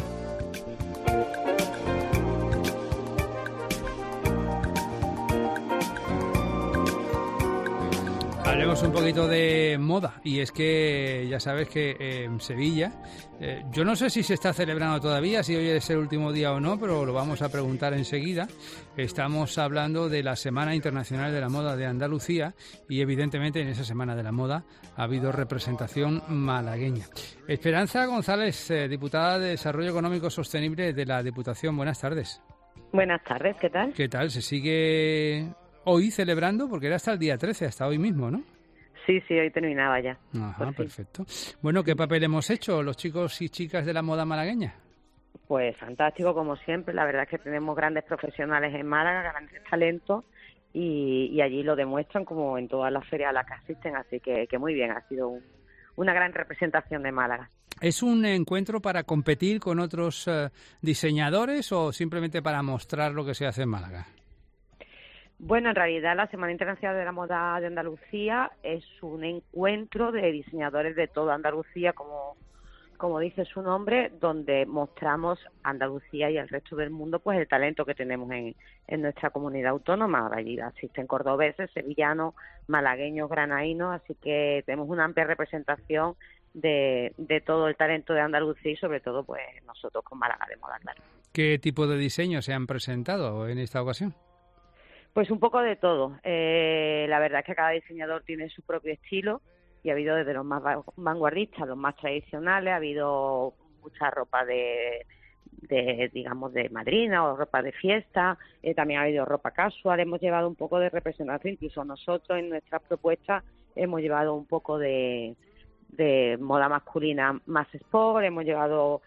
Hablemos un poquito de moda, y es que ya sabes que en Sevilla, yo no sé si se está celebrando todavía, si hoy es el último día o no, pero lo vamos a preguntar enseguida. Estamos hablando de la Semana Internacional de la Moda de Andalucía y evidentemente en esa Semana de la Moda ha habido representación malagueña. Esperanza González, diputada de Desarrollo Económico Sostenible de la Diputación, buenas tardes. Buenas tardes, ¿qué tal? ¿Qué tal? ¿Se sigue hoy celebrando? Porque era hasta el día 13, hasta hoy mismo, ¿no? Sí, hoy terminaba ya. Ajá, perfecto. Bueno, ¿qué papel hemos hecho los chicos y chicas de la moda malagueña? Pues fantástico, como siempre. La verdad es que tenemos grandes profesionales en Málaga, grandes talentos, y allí lo demuestran como en todas las ferias a las que asisten. Así que muy bien, ha sido una gran representación de Málaga. ¿Es un encuentro para competir con otros diseñadores o simplemente para mostrar lo que se hace en Málaga? Bueno, en realidad la Semana Internacional de la Moda de Andalucía es un encuentro de diseñadores de toda Andalucía, como dice su nombre, donde mostramos a Andalucía y al resto del mundo pues el talento que tenemos en nuestra comunidad autónoma. Allí asisten cordobeses, sevillanos, malagueños, granadinos, así que tenemos una amplia representación de todo el talento de Andalucía y sobre todo pues nosotros con Málaga de Moda, claro. ¿Qué tipo de diseños se han presentado en esta ocasión? Pues un poco de todo. La verdad es que cada diseñador tiene su propio estilo y ha habido desde los más vanguardistas, los más tradicionales, ha habido mucha ropa de madrina o ropa de fiesta, también ha habido ropa casual, hemos llevado un poco de representación, incluso nosotros en nuestras propuestas hemos llevado un poco de moda masculina más sport, hemos llevado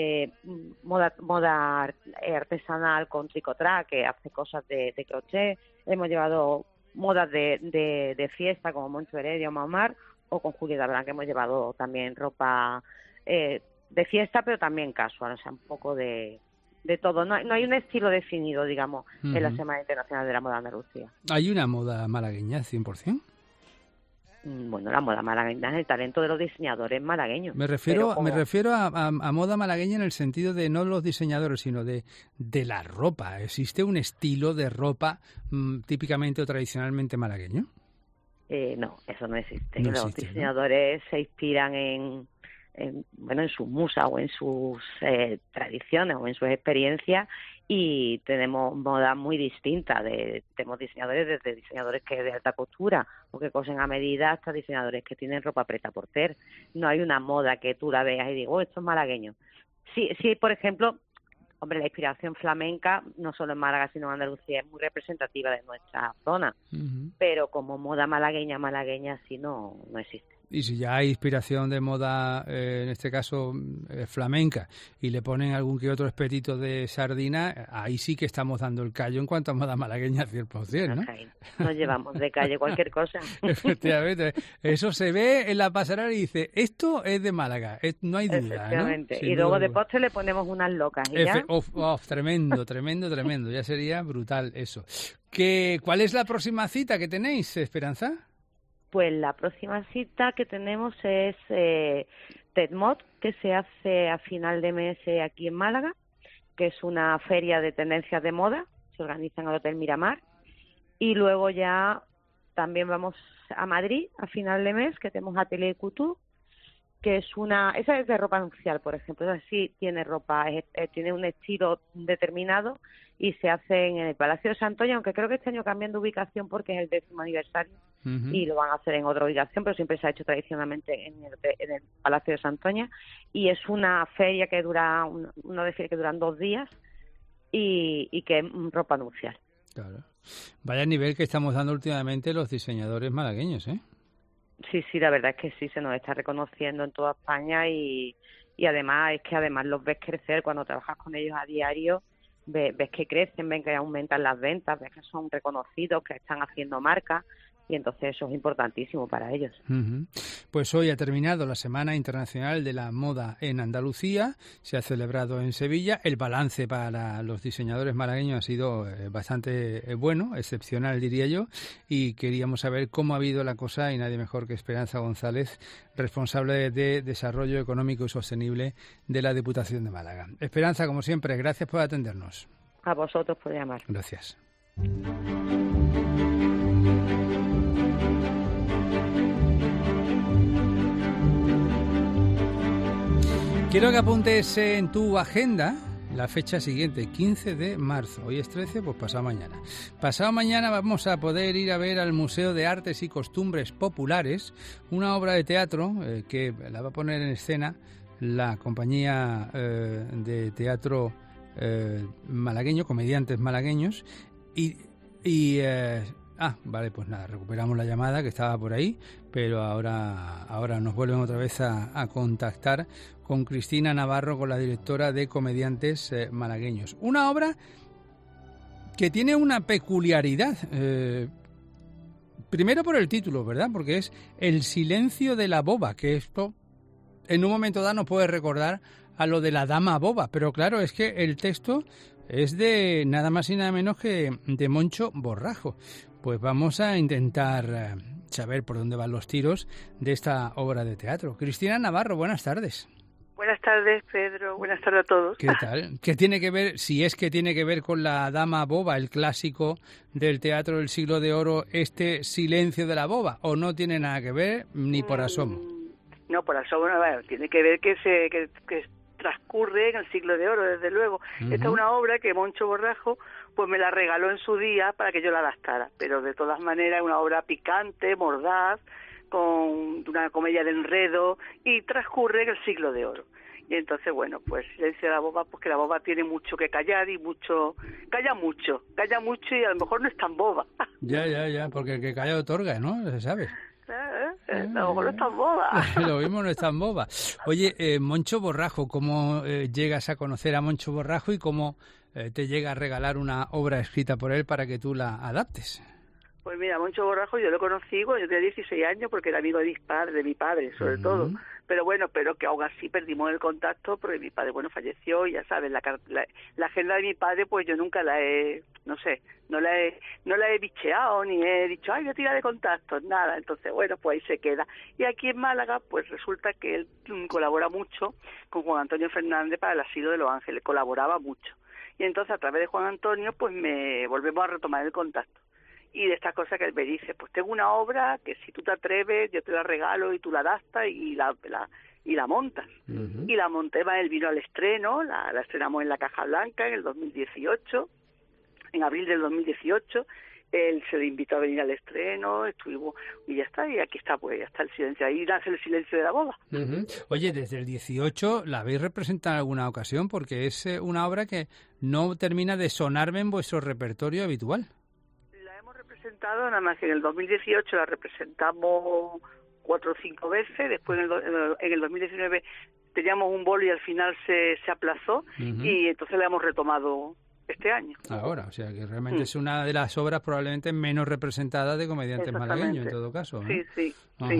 moda artesanal con tricotrá, que hace cosas de crochet, hemos llevado modas de fiesta como Moncho Heredia o Maumar, o con Julieta Blanca hemos llevado también ropa de fiesta, pero también casual, o sea, un poco de todo. No hay un estilo definido, digamos, en la Semana Internacional de la Moda de Andalucía. ¿Hay una moda malagueña 100%? Bueno, la moda malagueña es el talento de los diseñadores malagueños. Me refiero a moda malagueña en el sentido de no los diseñadores, sino de la ropa. ¿Existe un estilo de ropa típicamente o tradicionalmente malagueño? No, eso no existe. Los diseñadores se inspiran en sus musas o en sus tradiciones o en sus experiencias, y tenemos moda muy distinta. Tenemos diseñadores desde diseñadores que de alta costura o que cosen a medida hasta diseñadores que tienen ropa prêt-à-porter. No hay una moda que tú la veas y digo, esto es malagueño. Sí, por ejemplo, hombre, la inspiración flamenca, no solo en Málaga sino en Andalucía, es muy representativa de nuestra zona, pero como moda malagueña sí no existe. Y si ya hay inspiración de moda, en este caso flamenca, y le ponen algún que otro espetito de sardina, ahí sí que estamos dando el callo en cuanto a moda malagueña 100%, ¿no? Okay. Nos llevamos de calle cualquier cosa. Efectivamente. Eso se ve en la pasarela y dice, esto es de Málaga, no hay duda. Efectivamente. ¿No? Y luego de postre le ponemos unas locas. ¿Y ya? Tremendo. Ya sería brutal eso. ¿Cuál es la próxima cita que tenéis, Esperanza? Pues la próxima cita que tenemos es TEDMOD, que se hace a final de mes aquí en Málaga, que es una feria de tendencias de moda, se organiza en el Hotel Miramar, y luego ya también vamos a Madrid a final de mes, que tenemos Atelier Couture, que esa es de ropa nupcial, por ejemplo. Esa sí tiene ropa, tiene un estilo determinado y se hace en el Palacio de Santoña, aunque creo que este año cambian de ubicación porque es el 10º aniversario y lo van a hacer en otra ubicación, pero siempre se ha hecho tradicionalmente en el Palacio de Santoña, y es una feria que dura, una desfile que duran 2 días y que es ropa nupcial. Claro. Vaya nivel que estamos dando últimamente los diseñadores malagueños, ¿eh? Sí, la verdad es que sí, se nos está reconociendo en toda España y además los ves crecer cuando trabajas con ellos a diario, ves que crecen, ven que aumentan las ventas, ves que son reconocidos, que están haciendo marcas, y entonces eso es importantísimo para ellos. Pues hoy ha terminado la Semana Internacional de la Moda en Andalucía, se ha celebrado en Sevilla. El balance para los diseñadores malagueños ha sido bastante bueno, excepcional diría yo, y queríamos saber cómo ha habido la cosa, y nadie mejor que Esperanza González, responsable de Desarrollo Económico y Sostenible de la Diputación de Málaga. Esperanza, como siempre, gracias por atendernos. A vosotros por llamar. Gracias. Quiero que apuntes en tu agenda la fecha siguiente, 15 de marzo. Hoy es 13, pues pasado mañana. Pasado mañana vamos a poder ir a ver al Museo de Artes y Costumbres Populares, una obra de teatro que la va a poner en escena la compañía de teatro malagueño, comediantes malagueños, vale, pues nada, recuperamos la llamada que estaba por ahí, pero ahora nos vuelven otra vez a contactar con Cristina Navarro, con la directora de Comediantes Malagueños. Una obra que tiene una peculiaridad, primero por el título, ¿verdad? Porque es El silencio de la boba, que esto en un momento dado nos puede recordar a lo de la dama boba, pero claro, es que el texto es de nada más y nada menos que de Moncho Borrajo. Pues vamos a intentar saber por dónde van los tiros de esta obra de teatro. Cristina Navarro, buenas tardes. Buenas tardes, Pedro. Buenas tardes a todos. ¿Qué tal? ¿Qué tiene que ver, si es que tiene que ver con la dama boba, el clásico del teatro del siglo de oro, este silencio de la boba, o no tiene nada que ver ni por asomo? No, por asomo no, bueno, tiene que ver que transcurre en el siglo de oro, desde luego. Esta es una obra que Moncho Borrajo pues me la regaló en su día para que yo la adaptara, pero de todas maneras es una obra picante, mordaz, con una comedia de enredo, y transcurre en el siglo de oro. Y entonces, bueno, pues Silencio de la boba, pues que la boba tiene mucho que callar y calla mucho y a lo mejor no es tan boba. Ya, porque el que calla otorga, ¿no? Se sabe. A lo mejor no es tan boba. Lo mismo no es tan boba. Oye, Moncho Borrajo, ¿cómo llegas a conocer a Moncho Borrajo y cómo te llega a regalar una obra escrita por él para que tú la adaptes? Pues mira, Moncho Borrajo yo lo conocí cuando yo tenía 16 años porque era amigo de mi padre, sobre todo. Pero que aún así perdimos el contacto porque mi padre, falleció, y ya sabes, la agenda de mi padre, pues yo nunca la he, no la he bicheado, ni he dicho, voy a tirar de contactos, nada. Entonces, pues ahí se queda. Y aquí en Málaga, pues resulta que él colabora mucho con Juan Antonio Fernández para el Asilo de los Ángeles, colaboraba mucho. Y entonces, a través de Juan Antonio, pues me volvemos a retomar el contacto. Y de estas cosas que él me dice, pues tengo una obra que si tú te atreves, yo te la regalo y tú la adaptas y la montas. Y la monté, él vino al estreno, la estrenamos en la Caja Blanca en el 2018, en abril del 2018, él se le invitó a venir al estreno, estuvimos, y ya está, y aquí está, pues ya está el silencio, ahí nace el silencio de la boda. Oye, desde el 18, ¿la habéis representado en alguna ocasión? Porque es una obra que no termina de sonarme en vuestro repertorio habitual. Representado, nada más que en el 2018 la representamos 4 o 5 veces, después en el 2019 teníamos un bolo y al final se aplazó, y entonces la hemos retomado este año. Ahora, o sea que realmente es una de las obras probablemente menos representadas de comediantes malagueños en todo caso, ¿no? Sí.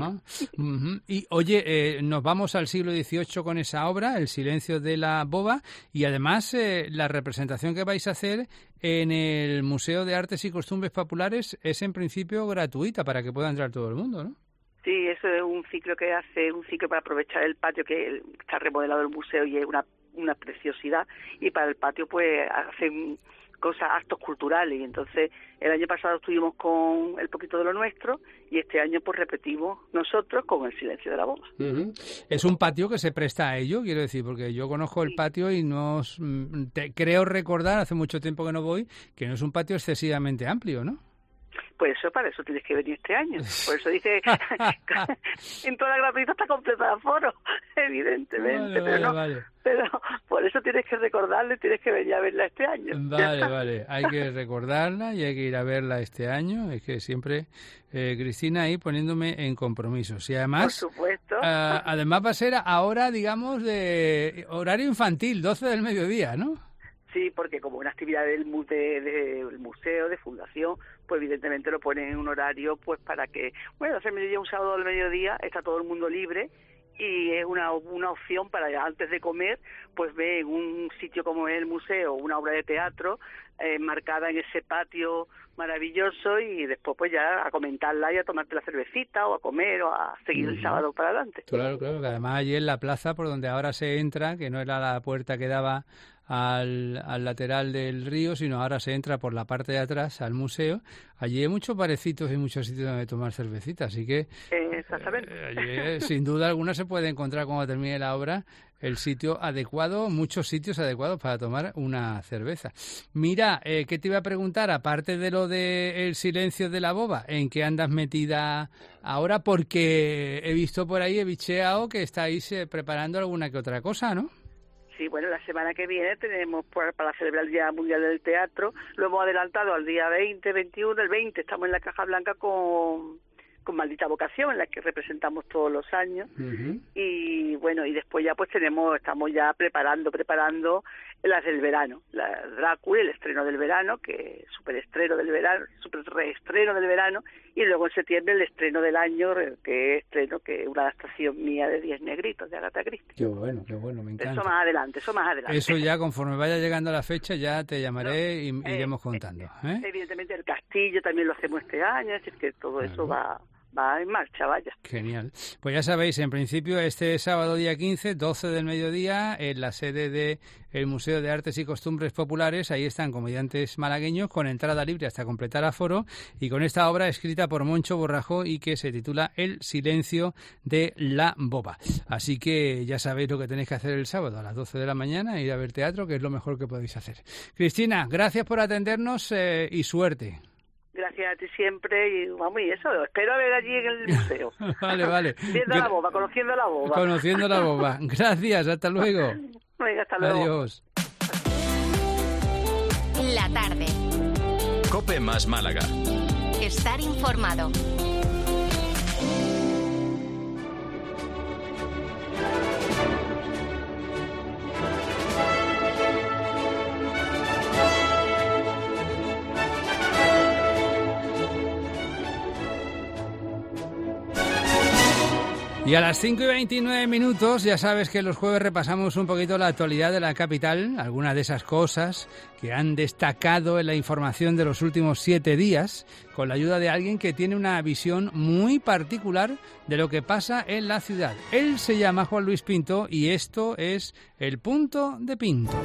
Y oye, nos vamos al siglo XVIII con esa obra, El silencio de la boba, y además la representación que vais a hacer en el Museo de Artes y Costumbres Populares es en principio gratuita para que pueda entrar todo el mundo, ¿no? Sí, eso es un ciclo para aprovechar el patio, que está remodelado el museo y es una preciosidad, y para el patio pues hacen actos culturales, y entonces el año pasado estuvimos con El poquito de lo nuestro y este año pues repetimos nosotros con El silencio de la boba. Es un patio que se presta a ello, quiero decir, porque yo conozco el patio y creo recordar, hace mucho tiempo que no voy, que no es un patio excesivamente amplio, ¿no? Pues para eso tienes que venir este año. Por eso dice, en toda la gratuita está completa el aforo, evidentemente. Pero por eso tienes que recordarle, tienes que venir a verla este año. Vale. Hay que recordarla y hay que ir a verla este año. Es que siempre, Cristina, ahí poniéndome en compromisos. Y además, por supuesto. Además va a ser ahora, digamos, de horario infantil, 12 del mediodía, ¿no? Sí, porque como una actividad del museo, de fundación, pues evidentemente lo ponen en un horario pues para que, bueno, hace mediodía, un sábado al mediodía, está todo el mundo libre y es una opción para antes de comer, pues ver en un sitio como es el museo una obra de teatro marcada en ese patio maravilloso y después pues ya a comentarla y a tomarte la cervecita o a comer o a seguir el sábado para adelante. Claro, que además allí en la plaza por donde ahora se entra, que no era la puerta que daba al lateral del río, sino ahora se entra por la parte de atrás al museo. Allí hay muchos barecitos y muchos sitios donde tomar cervecita, así que exactamente. Allí, sin duda alguna se puede encontrar cuando termine la obra el sitio adecuado, muchos sitios adecuados para tomar una cerveza. Mira, ¿qué te iba a preguntar? Aparte de lo de El silencio de la boba, ¿en qué andas metida ahora? Porque he visto por ahí, he bicheado que estáis preparando alguna que otra cosa, ¿no? Sí, bueno, la semana que viene tenemos para celebrar el Día Mundial del Teatro, lo hemos adelantado al día 20, 21, el 20 estamos en la Caja Blanca con Maldita Vocación, en la que representamos todos los años. Y bueno, y después ya pues estamos ya preparando las del verano, la Drácula, el estreno del verano, que es super reestreno del verano, y luego en septiembre el estreno del año, que es una adaptación mía de 10 negritos de Agatha Christie. Qué bueno, me encanta. Eso más adelante. Eso ya conforme vaya llegando la fecha ya te llamaré y iremos contando. Evidentemente el castillo también lo hacemos este año, es decir que todo eso va en marcha, vaya. Genial. Pues ya sabéis, en principio este sábado día 15, 12 del mediodía, en la sede del Museo de Artes y Costumbres Populares, ahí están comediantes malagueños con entrada libre hasta completar aforo y con esta obra escrita por Moncho Borrajo y que se titula El silencio de la boba. Así que ya sabéis lo que tenéis que hacer el sábado a las 12 de la mañana, ir a ver teatro, que es lo mejor que podéis hacer. Cristina, gracias por atendernos y suerte. Gracias a ti siempre y vamos, y eso, espero a ver allí en el museo. Vale. Viendo la boba, conociendo la boba. Conociendo la boba. Gracias, hasta luego. Venga, hasta luego. Adiós. La tarde. COPE más Málaga. Estar informado. Y a las 5:29 ya sabes que los jueves repasamos un poquito la actualidad de la capital, algunas de esas cosas que han destacado en la información de los últimos 7 días, con la ayuda de alguien que tiene una visión muy particular de lo que pasa en la ciudad. Él se llama Juan Luis Pinto y esto es El Punto de Pinto.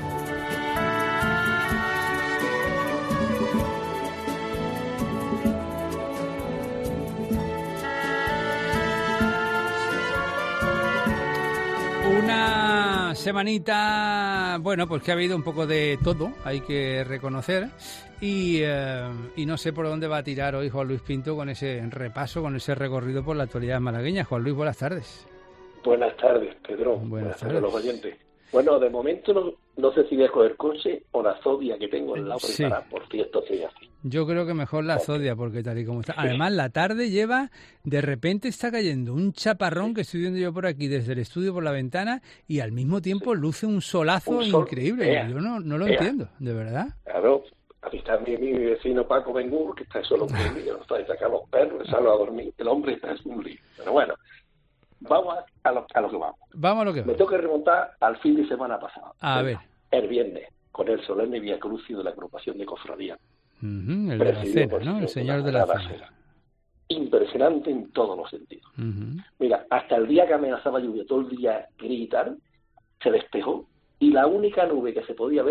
Una semanita, bueno, pues que ha habido un poco de todo, hay que reconocer, y no sé por dónde va a tirar hoy Juan Luis Pinto con ese repaso, con ese recorrido por la actualidad malagueña. Juan Luis, buenas tardes. Buenas tardes, Pedro. Buenas tardes a los oyentes. Bueno, de momento no sé si dejo el coche o la Zodia que tengo al lado preparada, por cierto, estoy así. Yo creo que mejor la Zodia, porque tal y como está. Además, la tarde de repente está cayendo un chaparrón que estoy viendo yo por aquí desde el estudio por la ventana y al mismo tiempo luce un solazo increíble. Yo no lo entiendo, de verdad. Claro, aquí está mi vecino Paco Bengur, que está solo conmigo, está de sacar los perros, de salgo a dormir. El hombre está en un lío. Pero bueno, vamos a lo que vamos. Vamos a lo que vamos. Me tengo que remontar al fin de semana pasado. A ver. El viernes, con el solemne Vía Crucis de la agrupación de Cofradía. El de la cena, ¿no? El señor de la cena. Impresionante en todos los sentidos. Mira, hasta el día que amenazaba lluvia, todo el día gris y tal, se despejó y la única nube que se podía ver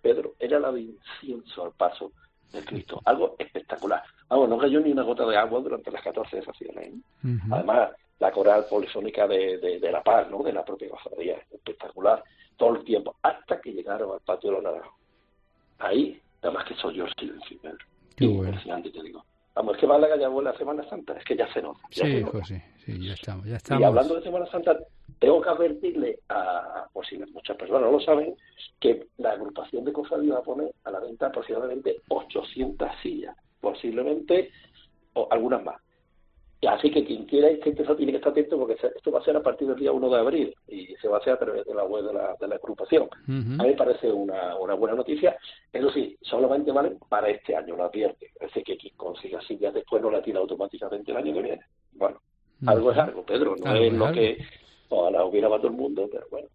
Pedro, era la de incienso al paso de Cristo. Algo espectacular. Vamos, no cayó ni una gota de agua durante las 14 estaciones. Además, la coral polifónica de La Paz, ¿no? De la propia cofradía, espectacular, todo el tiempo, hasta que llegaron al patio de los Naranjos. Ahí, nada más que soy yo el silencio, Pedro. Impresionante, te digo. Vamos, es que Málaga ya vuelve a Semana Santa, es que ya se nota. Sí, José, sí, ya estamos. Y hablando de Semana Santa, tengo que advertirle por si muchas personas no lo saben, que la agrupación de cofradías va a poner a la venta aproximadamente 800 sillas, posiblemente o algunas más. Y así que quien quiera estar interesado tiene que estar atento, porque esto va a ser a partir del día 1 de abril y se va a hacer a través de la web de la agrupación. A mí me parece una buena noticia. Eso sí, solamente valen para este año, lo advierte. Es decir, que quien consiga sillas después no la tira automáticamente el año que viene. Bueno, algo es algo, Pedro, no es lo que ojalá hubiera para todo el mundo, pero bueno.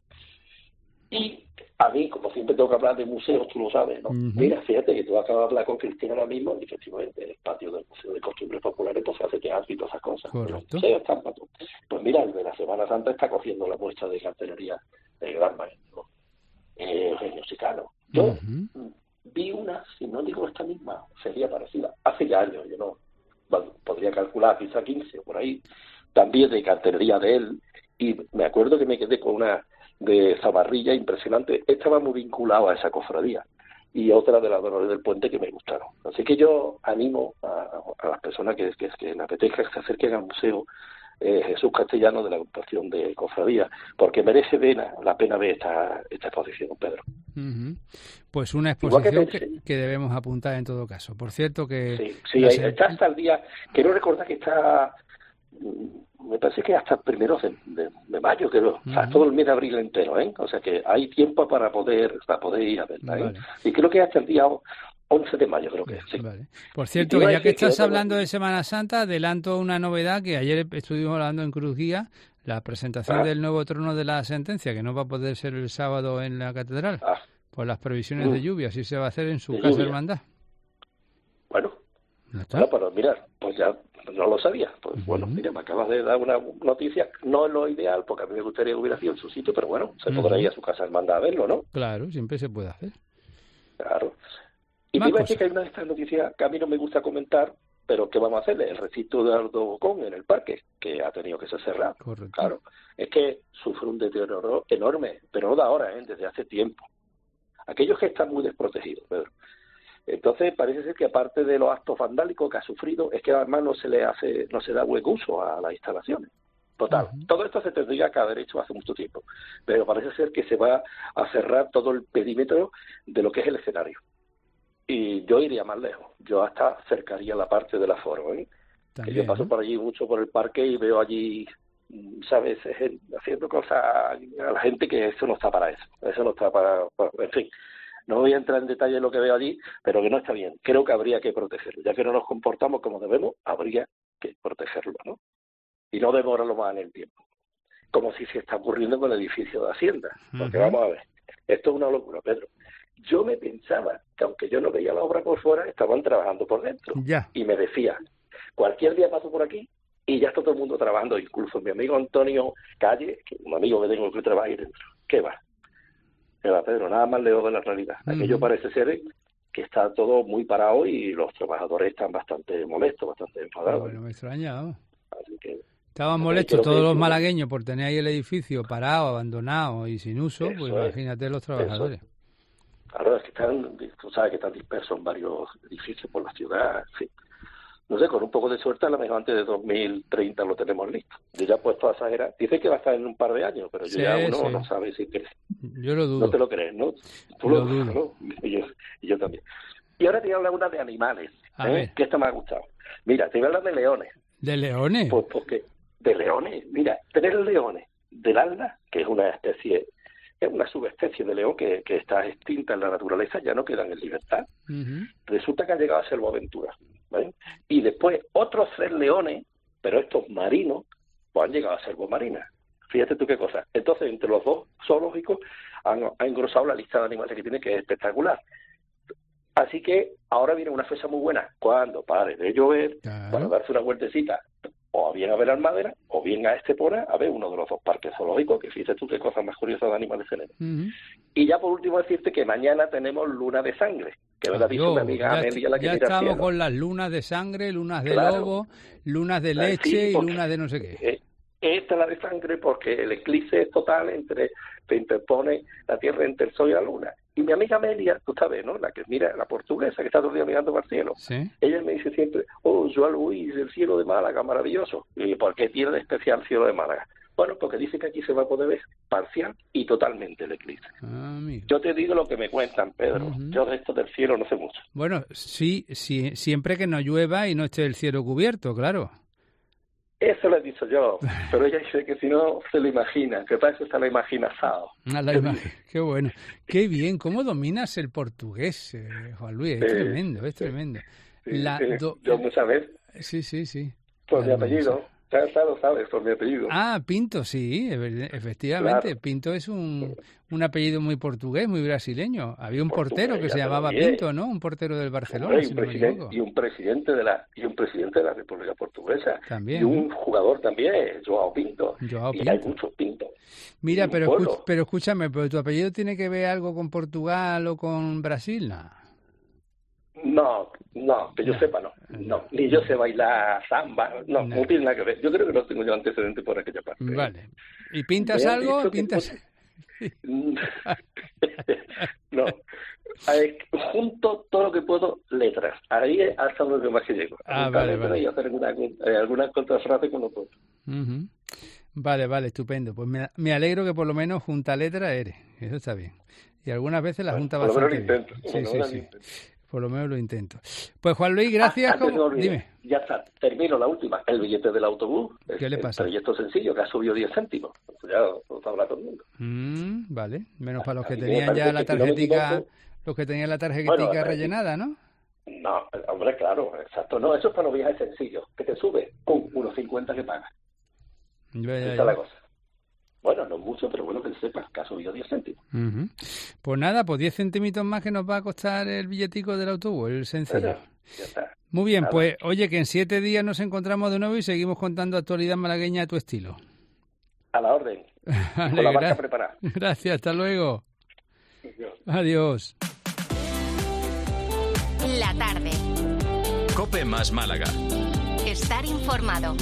Y a mí, como siempre tengo que hablar de museos, tú lo sabes, ¿no? Mira, fíjate que tú acabas de hablar con Cristina ahora mismo, y efectivamente el patio del Museo de Costumbres Populares pues se hace teatro y todas esas cosas. Correcto. Los museos están para todo. Pues mira, el de la Semana Santa está cogiendo la muestra de cartelería del gran maestro Eugenio Sicano. Yo vi una, si no digo esta misma, sería parecida, hace ya años, yo no podría calcular, quizá 15 por ahí, también de cartelería de él, y me acuerdo que me quedé con una de Zabarrilla impresionante. Estaba muy vinculado a esa cofradía, y otra de la Dolores del Puente que me gustaron. Así que yo animo a las personas que les apetezca que se acerquen al Museo Jesús Castellano de la agrupación de cofradía, porque merece la pena ver esta exposición, Pedro. Pues una exposición que debemos apuntar en todo caso. Por cierto que... Sí, está hasta el día... Quiero recordar que está... Me parece que hasta el 1 de mayo, creo. O sea, todo el mes de abril entero, ¿eh? O sea que hay tiempo para poder ir a verla, ¿eh? Vale. Y creo que hasta el día 11 de mayo, creo que sí. Vale. Por cierto, que ya que estás hablando de Semana Santa, adelanto una novedad que ayer estuvimos hablando en Cruz Guía, la presentación del nuevo trono de la sentencia, que no va a poder ser el sábado en la catedral, por las previsiones de lluvia, así se va a hacer en su casa hermandad. Bueno, pero mira, pues ya no lo sabía. Pues bueno, mira, me acabas de dar una noticia, no es lo ideal, porque a mí me gustaría que hubiera sido en su sitio, pero bueno, se podrá ir a su casa hermandad a verlo, ¿no? Claro, siempre se puede hacer. Claro. Y te iba a decir que hay una de estas noticias que a mí no me gusta comentar, pero ¿qué vamos a hacerle? El recinto de Aldo Bocón en el parque, que ha tenido que ser cerrado. Correcto. Claro, es que sufre un deterioro enorme, pero no de ahora, desde hace tiempo. Aquellos que están muy desprotegidos, Pedro. Entonces parece ser que aparte de los actos vandálicos que ha sufrido, es que además no se da buen uso a las instalaciones. Total, todo esto se tendría que haber hecho hace mucho tiempo, pero parece ser que se va a cerrar todo el perímetro de lo que es el escenario. Y yo iría más lejos, yo hasta acercaría la parte del aforo, ¿eh? Que yo paso por allí mucho por el parque y veo allí, ¿sabes?, haciendo cosas a la gente que eso no está para eso no está para en fin. No voy a entrar en detalle en lo que veo allí, pero que no está bien. Creo que habría que protegerlo. Ya que no nos comportamos como debemos, habría que protegerlo, ¿no? Y no demorarlo más en el tiempo. Como si se está ocurriendo con el edificio de Hacienda. Porque vamos a ver, esto es una locura, Pedro. Yo me pensaba que aunque yo no veía la obra por fuera, estaban trabajando por dentro. Y me decía, cualquier día paso por aquí y ya está todo el mundo trabajando. Incluso mi amigo Antonio Calle, que un amigo que tengo que trabaja ahí dentro. ¿Qué va? Pedro, nada más lejos de la realidad. Aquello parece ser que está todo muy parado y los trabajadores están bastante molestos, bastante enfadados. Bueno, me extrañaba. Así que, estaban molestos todos los malagueños por tener ahí el edificio parado, abandonado y sin uso, pues imagínate los trabajadores. Claro, es que tú sabes que están dispersos en varios edificios por la ciudad, en fin. No sé, con un poco de suerte a lo mejor antes de 2030 lo tenemos listo. Yo ya he puesto a exagerar. Dice que va a estar en un par de años, pero uno no sabe si crees. Yo lo dudo. No te lo crees, ¿no? Tú lo dudas, ¿no? Y yo también. Y ahora te voy a hablar una de animales, que esta me ha gustado. Mira, te voy a hablar de leones. ¿De leones? Pues porque de leones. Mira, 3 leones del Alda, que es una especie, es una subespecie de león que está extinta en la naturaleza, ya no quedan en libertad. Resulta que han llegado a Selvaventura, ¿vale? Y después otros 3 leones, pero estos marinos, pues han llegado a Selvamarina. Fíjate tú qué cosa. Entonces, entre los dos zoológicos han engrosado la lista de animales que tiene, que es espectacular. Así que ahora viene una fecha muy buena, cuando pare de llover, para darse una vueltecita o bien a ver Almadera, o bien a Estepona, a ver uno de los dos parques zoológicos, que fíjate tú qué cosas más curiosas de animales tenemos. Y ya por último decirte que mañana tenemos luna de sangre, que me lo ha dicho mi amiga Amelia, la que ya mira al estamos cielo. con las lunas de sangre, lunas de Claro. lobo, lunas de Sí, leche y porque- lunas de no sé qué. Esta es la de sangre porque el eclipse es total se interpone la Tierra entre el Sol y la Luna. Y mi amiga Amelia, tú sabes, ¿no? La que mira, la portuguesa, que está todo el día mirando para el cielo. Sí. Ella me dice siempre, Joan Luis, el cielo de Málaga, maravilloso. ¿Y por qué tiene de especial el cielo de Málaga? Bueno, porque dice que aquí se va a poder ver parcial y totalmente el eclipse. Yo te digo lo que me cuentan, Pedro. Yo de esto del cielo no sé mucho. Bueno, sí, siempre que no llueva y no esté el cielo cubierto, claro. Eso le he dicho yo, pero ella dice que si no se lo imagina, que para eso está la imaginación. Qué bueno. Qué bien. ¿Cómo dominas el portugués, Juan Luis? Es tremendo, es tremendo. Yo muchas veces, Sí. por mi apellido, ya lo sabes, por mi apellido. Ah, Pinto, sí, efectivamente. Claro. Pinto es un apellido muy portugués, muy brasileño. Había un portero que se ya te lo llamaba diré. Pinto, ¿no? Un portero del Barcelona, Hombre, si no me equivoco. y un presidente de la República Portuguesa. También, y un jugador también, Joao Pinto. Joao y Pinto. hay muchos Pintos. Mira, Y pero, un pueblo. pero escúchame, ¿pero tu apellido tiene que ver algo con Portugal o con Brasil? No, que yo sepa, no. Ni yo sé bailar samba, no tiene nada que ver. Yo creo que no tengo yo antecedentes por aquella parte. Vale. ¿Y pintas Me han algo? dicho que ¿Pintas? No. Junto todo lo que puedo, letras. Ahí es hasta lo que más que llego. Vale. Y hacer alguna contrafrase con otro. Ujú. Vale, estupendo. Pues me alegro que por lo menos junta letra eres. Eso está bien. Y algunas veces la junta por lo bastante menos lo bien. intento, Sí. Por lo menos lo intento. Pues Juan Luis, gracias. Antes me olvidé. Dime. Ya está, termino la última. El billete del autobús. ¿Qué le pasa? El trayecto sencillo, que ha subido 10 céntimos. Ya lo sabrá todo el mundo. Vale. Menos para los que A mí me tenían parece ya la que si no me tarjetica, equivoco- los que tenían la tarjetica Bueno, rellenada, ¿no? No, hombre, claro, exacto. No, eso es para los viajes sencillos. Que te sube con unos 50 que pagas. Esa es la cosa. Bueno, no mucho, pero bueno, que sepas que ha subido 10 céntimos. Ujú. Pues nada, pues 10 centímetros más que nos va a costar el billetico del autobús, el sencillo. Ya está. Muy bien, Nada. pues oye, que en 7 días nos encontramos de nuevo y seguimos contando actualidad malagueña a tu estilo. A la orden. Vale, Con la marca preparada. Gracias, hasta luego. Adiós. La tarde. Cope más Málaga. Estar informado.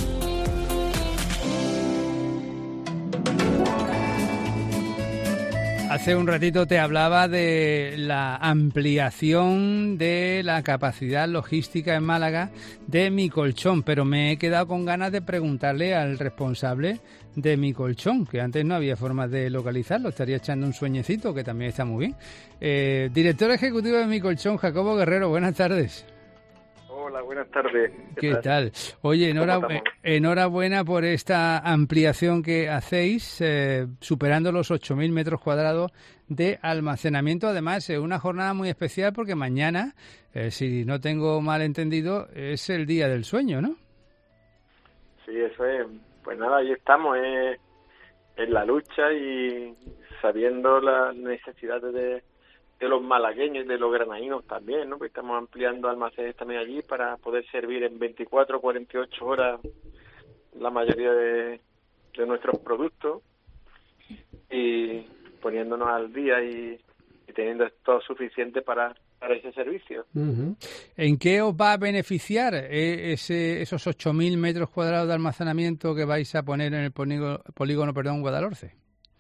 Hace un ratito te hablaba de la ampliación de la capacidad logística en Málaga de Mi Colchón, pero me he quedado con ganas de preguntarle al responsable de Mi Colchón, que antes no había forma de localizarlo, estaría echando un sueñecito, que también está muy bien. Director ejecutivo de Mi Colchón, Jacobo Guerrero, buenas tardes. Hola, buenas tardes. ¿Qué tal? Oye, enhorabuena por esta ampliación que hacéis, superando los 8.000 metros cuadrados de almacenamiento. Además, es una jornada muy especial porque mañana, si no tengo mal entendido, es el Día del Sueño, ¿no? Sí, eso es. Pues nada, ahí estamos en la lucha y sabiendo las necesidades de los malagueños y de los granadinos también, ¿no? Pues estamos ampliando almacenes también allí para poder servir en 24 o 48 horas la mayoría de nuestros productos y poniéndonos al día y teniendo todo suficiente para ese servicio. Uh-huh. ¿En qué os va a beneficiar esos 8.000 metros cuadrados de almacenamiento que vais a poner en el polígono Guadalhorce?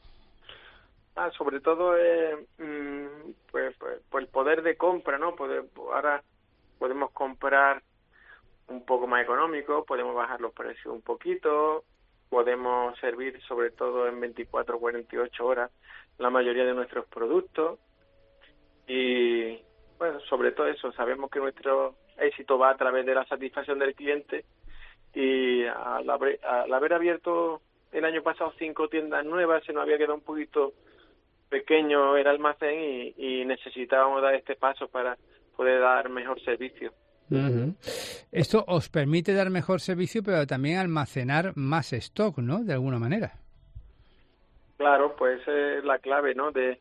Sobre todo pues el poder de compra, ¿no? Ahora podemos comprar un poco más económico, podemos bajar los precios un poquito, podemos servir sobre todo en 24 o 48 horas la mayoría de nuestros productos y bueno, sobre todo eso, sabemos que nuestro éxito va a través de la satisfacción del cliente y al haber abierto el año pasado 5 tiendas nuevas se nos había quedado un poquito pequeño el almacén y necesitábamos dar este paso para poder dar mejor servicio. Uh-huh. Esto os permite dar mejor servicio, pero también almacenar más stock, ¿no? De alguna manera. Claro, pues es la clave, ¿no? De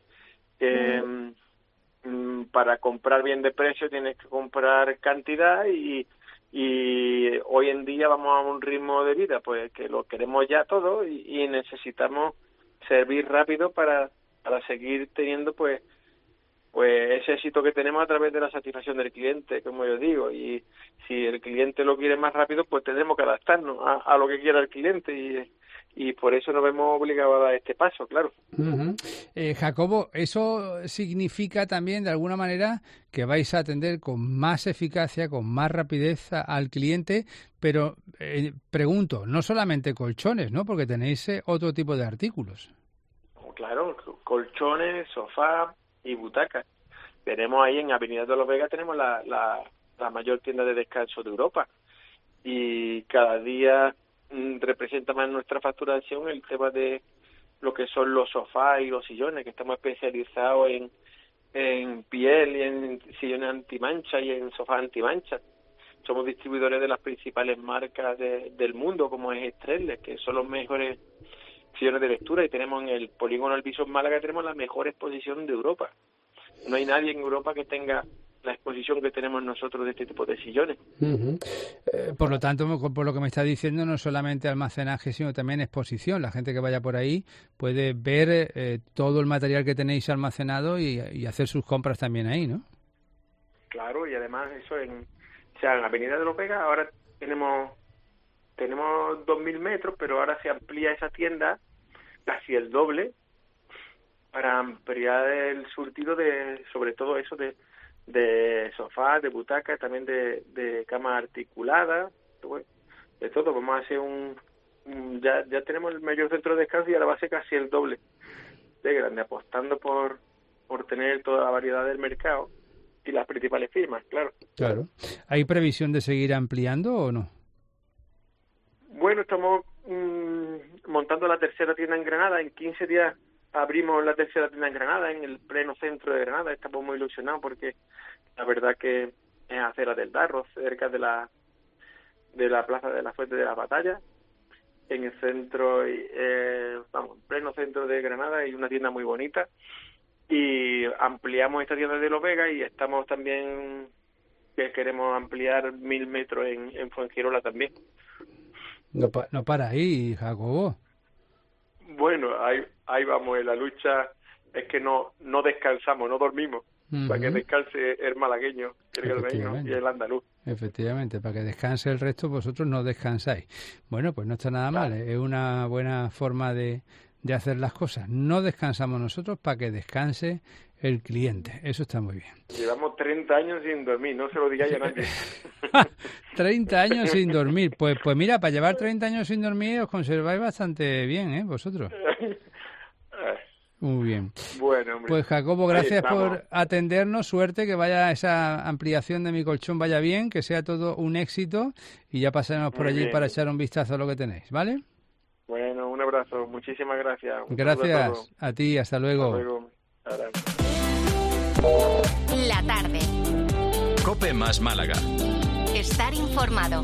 que para comprar bien de precio tienes que comprar cantidad y Y hoy en día vamos a un ritmo de vida pues que lo queremos ya todo y necesitamos servir rápido para seguir teniendo pues ese éxito que tenemos a través de la satisfacción del cliente, como yo digo. Y si el cliente lo quiere más rápido, pues tenemos que adaptarnos a lo que quiera el cliente y por eso nos vemos obligados a dar este paso, claro. Jacobo, ¿eso significa también de alguna manera que vais a atender con más eficacia, con más rapidez al cliente? Pero pregunto, no solamente colchones, ¿no? Porque tenéis otro tipo de artículos. Claro, colchones, sofá y butacas. Tenemos ahí en Avenida de los Vegas, tenemos la mayor tienda de descanso de Europa. Y cada día representa más nuestra facturación el tema de lo que son los sofás y los sillones, que estamos especializados en piel y en sillones antimancha y en sofás antimancha. Somos distribuidores de las principales marcas del mundo, como es Estrella, que son los mejores sillones de lectura, y tenemos en el polígono Alviso en Málaga tenemos la mejor exposición de Europa. No hay nadie en Europa que tenga la exposición que tenemos nosotros de este tipo de sillones. Por lo tanto, por lo que me está diciendo, no solamente almacenaje, sino también exposición. La gente que vaya por ahí puede ver todo el material que tenéis almacenado y hacer sus compras también ahí, ¿no? Claro, y además eso en Avenida de los Vegas ahora tenemos 2.000 metros, pero ahora se amplía esa tienda casi el doble para ampliar el surtido de, sobre todo eso de sofás, de butacas, también de camas articuladas, de todo. Vamos a hacer ya tenemos el mayor centro de descanso y ahora va a ser casi el doble de grande, apostando por tener toda la variedad del mercado y las principales firmas, claro. Claro. ¿Hay previsión de seguir ampliando o no? Bueno, estamos montando la tercera tienda en Granada. En 15 días abrimos la tercera tienda en Granada, en el pleno centro de Granada. Estamos muy ilusionados porque la verdad que es Acera del Darro, cerca de la plaza de la Fuente de las Batallas, en el centro, pleno centro de Granada. Hay una tienda muy bonita y ampliamos esta tienda de Los Vegas y estamos también que queremos ampliar 1.000 metros en Fuengirola también. No para ahí, Jacobo. Bueno, ahí vamos en la lucha. Es que no descansamos, no dormimos. Para que descanse el malagueño, el granadino y el andaluz. Efectivamente, para que descanse el resto, vosotros no descansáis. Bueno, pues no está nada mal, es una buena forma de hacer las cosas. No descansamos nosotros para que descanse el cliente. Eso está muy bien. Llevamos 30 años sin dormir, no se lo digáis a nadie. 30 años sin dormir. Pues mira, para llevar 30 años sin dormir os conserváis bastante bien, vosotros. Muy bien. Bueno, hombre. Pues Jacobo, gracias por atendernos. Suerte, que vaya esa ampliación de Mi Colchón vaya bien, que sea todo un éxito y ya pasaremos por allí para echar un vistazo a lo que tenéis, ¿vale? Bueno, un abrazo. Muchísimas gracias. Gracias a ti. Hasta luego. Hasta luego. La tarde. COPE más Málaga. Estar informado.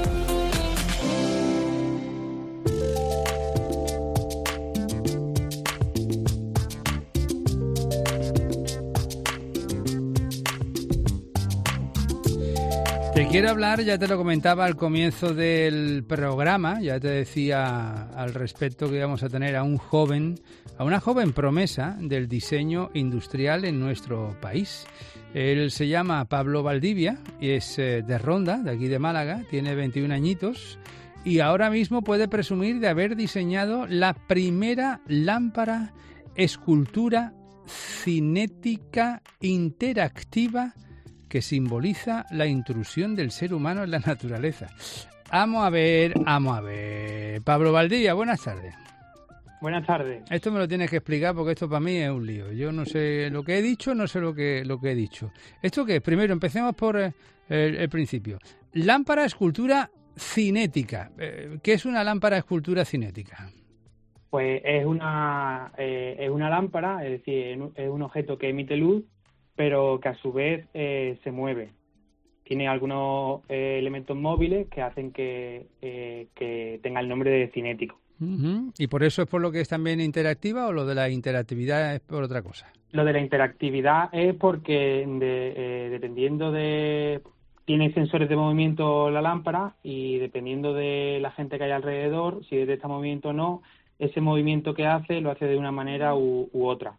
Te quiero hablar, ya te lo comentaba al comienzo del programa, ya te decía al respecto que íbamos a tener a una joven promesa del diseño industrial en nuestro país. Él se llama Pablo Valdivia y es de Ronda, de aquí de Málaga, tiene 21 añitos y ahora mismo puede presumir de haber diseñado la primera lámpara escultura cinética interactiva que simboliza la intrusión del ser humano en la naturaleza. Vamos a ver. Pablo Valdivia, buenas tardes. Buenas tardes. Esto me lo tienes que explicar porque esto para mí es un lío. Yo no sé lo que he dicho, no sé lo que he dicho. ¿Esto qué es? Primero, empecemos por el principio. Lámpara escultura cinética. ¿Qué es una lámpara escultura cinética? Pues es una lámpara, es decir, es un objeto que emite luz, pero que a su vez se mueve. Tiene algunos elementos móviles que hacen que tenga el nombre de cinético. Uh-huh. ¿Y por eso es por lo que es también interactiva o lo de la interactividad es por otra cosa? Lo de la interactividad es porque dependiendo tiene sensores de movimiento la lámpara y dependiendo de la gente que hay alrededor, si detecta movimiento o no, ese movimiento que hace lo hace de una manera u otra.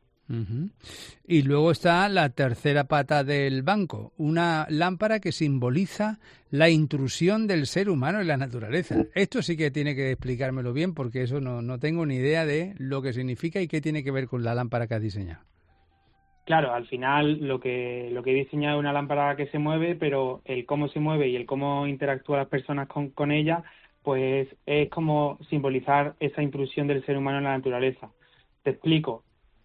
Y luego está la tercera pata del banco, una lámpara que simboliza la intrusión del ser humano en la naturaleza. Esto sí que tiene que explicármelo bien porque eso no tengo ni idea de lo que significa y qué tiene que ver con la lámpara que has diseñado. Claro, al final lo que he diseñado es una lámpara que se mueve, pero el cómo se mueve y el cómo interactúan las personas con ella, pues es como simbolizar esa intrusión del ser humano en la naturaleza. Te explico.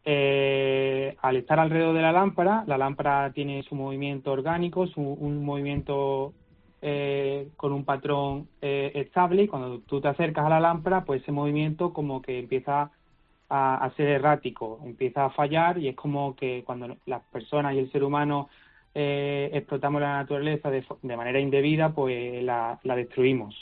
Al estar alrededor de la lámpara tiene su movimiento orgánico, un movimiento con un patrón estable, y cuando tú te acercas a la lámpara, pues ese movimiento como que empieza a ser errático, empieza a fallar, y es como que cuando las personas y el ser humano explotamos la naturaleza de manera indebida, pues la destruimos.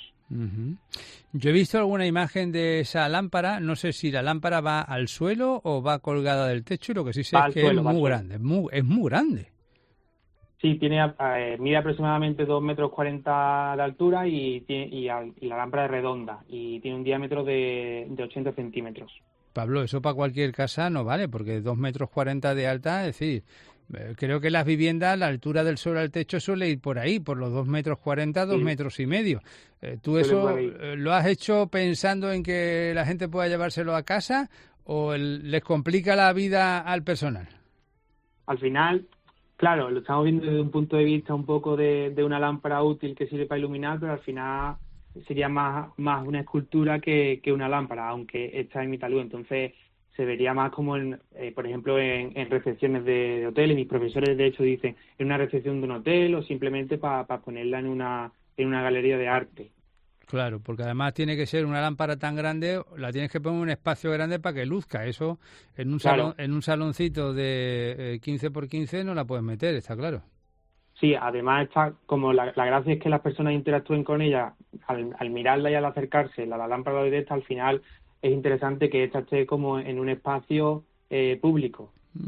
Yo he visto alguna imagen de esa lámpara, no sé si la lámpara va al suelo o va colgada del techo, y lo que sí sé es que es muy grande, es muy grande. Sí, mide aproximadamente 2,40 metros de altura y la lámpara es redonda y tiene un diámetro de 80 centímetros. Pablo, eso para cualquier casa no vale, porque 2,40 metros de alta, es decir, creo que las viviendas, la altura del suelo al techo suele ir por ahí, por los 2,40 metros, 2,5 metros. ¿Tú eso lo has hecho pensando en que la gente pueda llevárselo a casa o les complica la vida al personal? Al final, claro, lo estamos viendo desde un punto de vista un poco de una lámpara útil que sirve para iluminar, pero al final sería más una escultura que una lámpara, aunque esta emita luz. Entonces se vería más como, por ejemplo, en recepciones de hoteles. Mis profesores, de hecho, dicen en una recepción de un hotel o simplemente para ponerla en una galería de arte. Claro, porque además tiene que ser una lámpara tan grande, la tienes que poner en un espacio grande para que luzca. Eso en un saloncito de 15 por 15 no la puedes meter, está claro. Sí, además está como la gracia es que las personas interactúen con ella al mirarla y al acercarse, la lámpara lo detecta. Al final es interesante que esta esté como en un espacio público.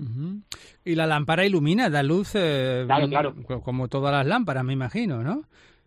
Y la lámpara ilumina, da luz, claro. Como todas las lámparas, me imagino, ¿no?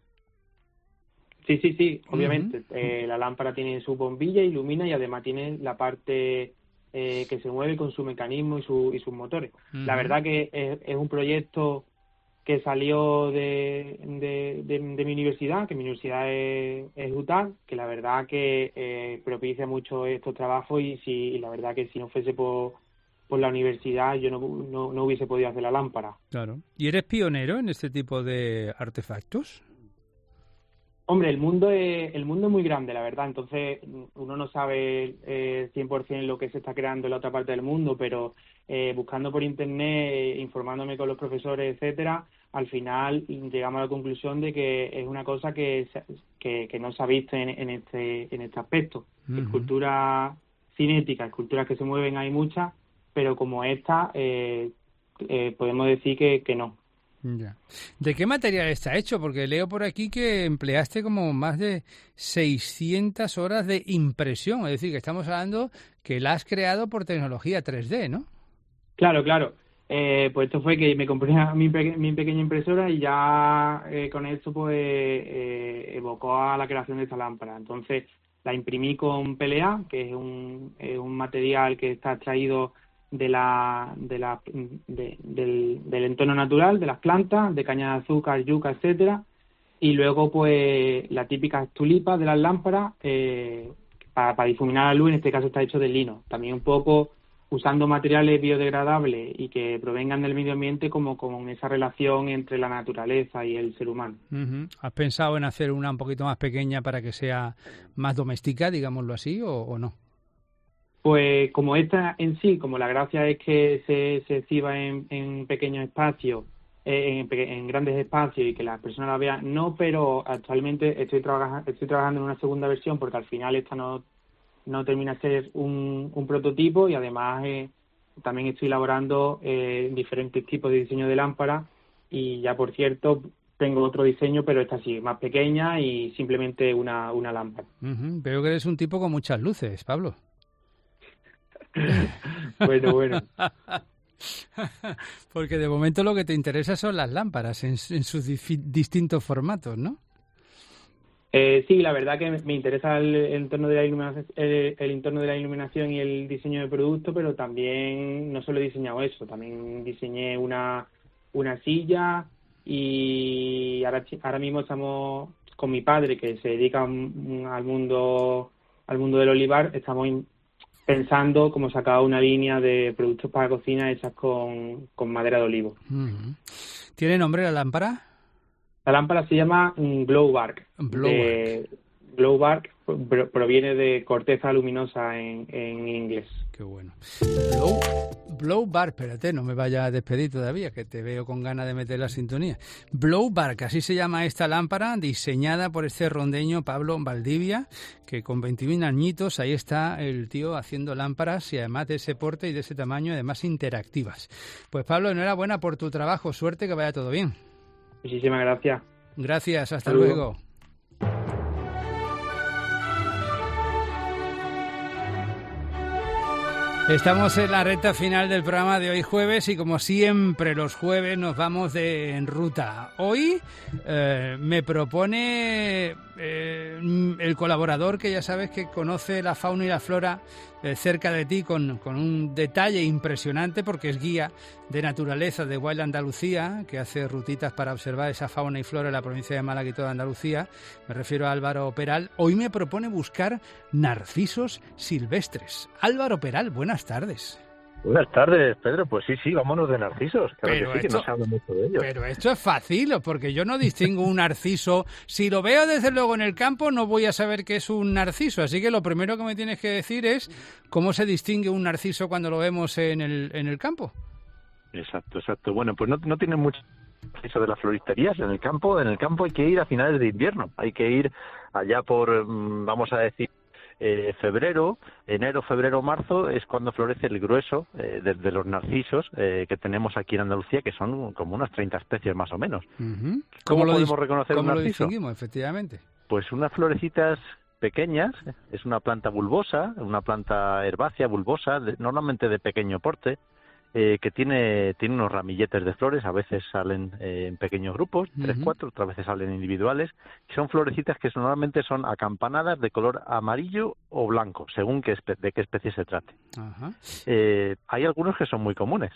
Sí, obviamente. La lámpara tiene su bombilla, ilumina y además tiene la parte que se mueve con su mecanismo y sus motores. La verdad que es un proyecto que salió de mi universidad, que mi universidad es UTAD, que la verdad que propicia mucho estos trabajos y la verdad que si no fuese por la universidad yo no hubiese podido hacer la lámpara. Claro. ¿Y eres pionero en este tipo de artefactos? Hombre, el mundo es muy grande, la verdad, entonces uno no sabe 100% lo que se está creando en la otra parte del mundo, pero buscando por internet, informándome con los profesores, etcétera, al final llegamos a la conclusión de que es una cosa que no se ha visto en este aspecto. Esculturas cinéticas, esculturas que se mueven hay muchas, pero como esta podemos decir que no. Ya. ¿De qué material está hecho? Porque leo por aquí que empleaste como más de 600 horas de impresión, es decir, que estamos hablando que la has creado por tecnología 3D, ¿no? Claro. Pues esto fue que me compré mi pequeña impresora y ya con esto pues evocó a la creación de esta lámpara. Entonces la imprimí con PLA, que es un material que está extraído del entorno natural, de las plantas, de caña de azúcar, yuca, etcétera, y luego pues la típica tulipa de las lámparas para difuminar la luz. En este caso está hecho de lino, también un poco usando materiales biodegradables y que provengan del medio ambiente como en esa relación entre la naturaleza y el ser humano. ¿Has pensado en hacer una un poquito más pequeña para que sea más doméstica, digámoslo así, o no? Pues como esta en sí, como la gracia es que se exhiba en pequeños espacios, en grandes espacios y que las personas la vean, no, pero actualmente estoy trabajando en una segunda versión porque al final esta no termina de ser un prototipo y además también estoy elaborando diferentes tipos de diseño de lámpara y ya por cierto tengo otro diseño, pero esta sí, más pequeña y simplemente una lámpara. Veo que eres un tipo con muchas luces, Pablo. Bueno. Porque de momento lo que te interesa son las lámparas en sus distintos formatos, ¿no? Sí, la verdad que me interesa el entorno de la iluminación, el entorno de la iluminación y el diseño de producto, pero también no solo he diseñado eso, también diseñé una silla y ahora mismo estamos con mi padre, que se dedica al mundo del olivar, estamos pensando cómo sacar una línea de productos para cocina hechas con madera de olivo. ¿Tiene nombre la lámpara? La lámpara se llama Glowbark. Glowbark proviene de corteza luminosa en inglés. Qué bueno. Blowbark, espérate, no me vaya a despedir todavía, que te veo con ganas de meter la sintonía. Blowbark, así se llama esta lámpara, diseñada por este rondeño Pablo Valdivia, que con 21 añitos ahí está el tío haciendo lámparas y además de ese porte y de ese tamaño, además interactivas. Pues Pablo, enhorabuena por tu trabajo, suerte, que vaya todo bien. Muchísimas gracias. Gracias, hasta luego. Estamos en la recta final del programa de hoy jueves y como siempre los jueves nos vamos en ruta. Hoy me propone el colaborador que ya sabes que conoce la fauna y la flora cerca de ti con un detalle impresionante porque es guía de naturaleza de Wild Andalucía, que hace rutitas para observar esa fauna y flora en la provincia de Málaga y toda Andalucía. Me refiero a Álvaro Peral. Hoy me propone buscar narcisos silvestres. Álvaro Peral, buenas tardes. Buenas tardes, Pedro. Pues sí, vámonos de narcisos. Claro que sí, que no se habla mucho de ellos. Pero esto es fácil, porque yo no distingo un narciso. Si lo veo desde luego en el campo, no voy a saber qué es un narciso. Así que lo primero que me tienes que decir es cómo se distingue un narciso cuando lo vemos en el campo. Exacto. Bueno, pues no tienen mucho narciso de las floristerías en el campo. En el campo hay que ir a finales de invierno. Hay que ir allá por, vamos a decir, enero, febrero, marzo es cuando florece el grueso de los narcisos que tenemos aquí en Andalucía, que son como unas 30 especies más o menos. Uh-huh. ¿Cómo podemos reconocer un narciso? ¿Cómo lo distinguimos, efectivamente? Pues unas florecitas pequeñas, es una planta bulbosa, una planta herbácea bulbosa, normalmente de pequeño porte, que tiene unos ramilletes de flores, a veces salen en pequeños grupos, 3, 4, otras veces salen individuales, y son florecitas que normalmente son acampanadas de color amarillo o blanco, según de qué especie se trate. Ajá. Hay algunos que son muy comunes,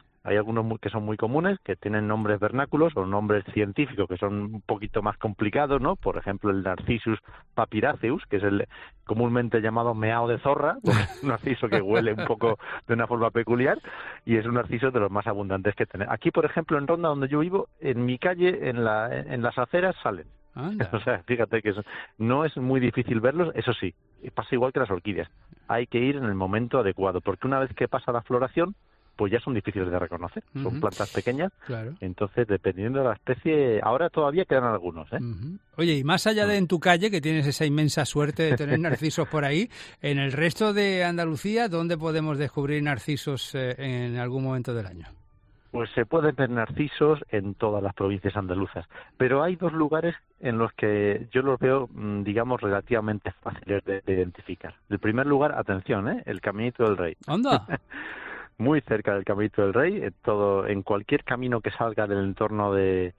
que tienen nombres vernáculos o nombres científicos que son un poquito más complicados, ¿no? Por ejemplo, el Narcissus papyraceus, que es el comúnmente llamado meao de zorra, un narciso que huele un poco de una forma peculiar, y es un narciso de los más abundantes que tenemos. Aquí, por ejemplo, en Ronda, donde yo vivo, en mi calle, en las aceras salen. O sea, fíjate que no es muy difícil verlos, eso sí, pasa igual que las orquídeas. Hay que ir en el momento adecuado, porque una vez que pasa la floración, pues ya son difíciles de reconocer. Son plantas pequeñas, claro. Entonces, dependiendo de la especie, ahora todavía quedan algunos, ¿eh? Oye, y más allá de en tu calle, que tienes esa inmensa suerte de tener narcisos por ahí, en el resto de Andalucía, ¿dónde podemos descubrir narcisos en algún momento del año? Pues se pueden ver narcisos en todas las provincias andaluzas, pero hay 2 lugares en los que yo los veo, digamos, relativamente fáciles de identificar. El primer lugar, atención, el Caminito del Rey. ¡Anda! Muy cerca del Caminito del Rey, en cualquier camino que salga del entorno de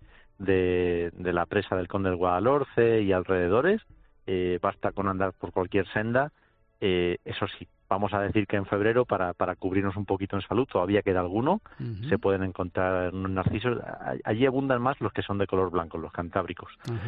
la presa del Conde del Guadalhorce y alrededores, basta con andar por cualquier senda. Eso sí, vamos a decir que en febrero, para cubrirnos un poquito en salud, todavía queda alguno, se pueden encontrar narcisos. Allí abundan más los que son de color blanco, los cantábricos.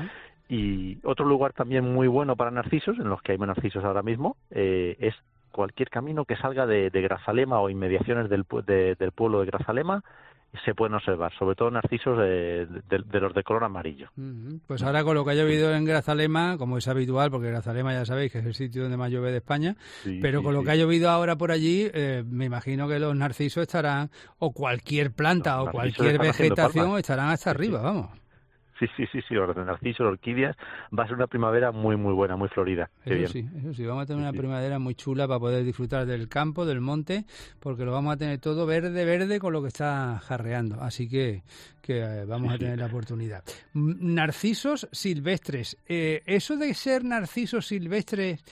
Y otro lugar también muy bueno para narcisos, en los que hay narcisos ahora mismo, es cualquier camino que salga de Grazalema o inmediaciones del pueblo de Grazalema, se pueden observar, sobre todo narcisos de los de color amarillo. Pues ahora con lo que ha llovido en Grazalema, como es habitual, porque Grazalema ya sabéis que es el sitio donde más llueve de España, pero con lo que ha llovido ahora por allí, me imagino que los narcisos estarán, o cualquier planta o cualquier vegetación, estarán hasta arriba, vamos. Sí, los narcisos, orquídeas, va a ser una primavera muy, muy buena, muy florida. Eso sí, vamos a tener una primavera muy chula para poder disfrutar del campo, del monte, porque lo vamos a tener todo verde con lo que está jarreando, así que vamos a tener la oportunidad. Narcisos silvestres, eso de ser narcisos silvestres,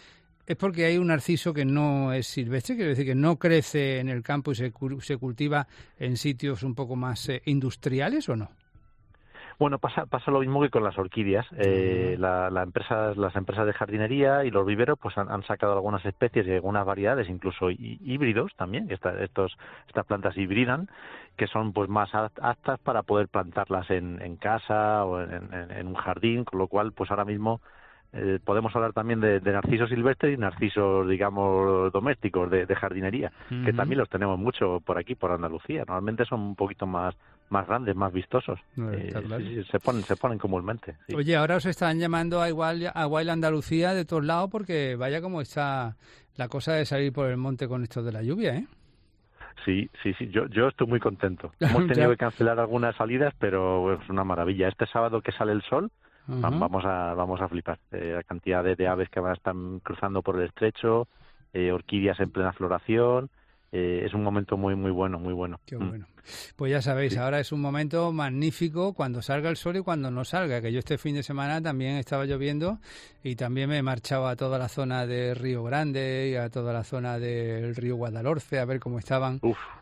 es porque hay un narciso que no es silvestre, quiere decir que no crece en el campo y se cultiva en sitios un poco más industriales, ¿o no? Bueno, pasa lo mismo que con las orquídeas. Las empresas de jardinería y los viveros pues han sacado algunas especies y algunas variedades, incluso híbridos también. Estas plantas hibridan, que son pues más aptas para poder plantarlas en casa o en un jardín, con lo cual pues ahora mismo podemos hablar también de narcisos silvestres y narcisos, digamos, domésticos de jardinería, que también los tenemos mucho por aquí, por Andalucía. Normalmente son un poquito más grandes, más vistosos. Claro. Sí, se ponen comúnmente. Sí. Oye, ahora os están llamando a Wild Andalucía de todos lados porque vaya como está la cosa de salir por el monte con esto de la lluvia, ¿eh? Sí, yo estoy muy contento. Hemos tenido que cancelar algunas salidas, pero es una maravilla. Este sábado que sale el sol, vamos a flipar. La cantidad de aves que están cruzando por el estrecho, orquídeas en plena floración. Es un momento muy bueno, muy bueno. Qué bueno. Pues ya sabéis, ahora es un momento magnífico cuando salga el sol y cuando no salga, que yo este fin de semana también estaba lloviendo y también me he marchado a toda la zona de Río Grande y a toda la zona del río Guadalhorce a ver cómo estaban.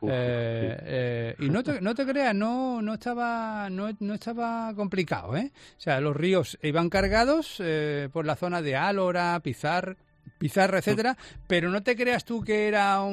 Y no te creas, no estaba complicado, ¿eh? O sea, los ríos iban cargados por la zona de Álora, Pizarra, etcétera, pero no te creas tú que era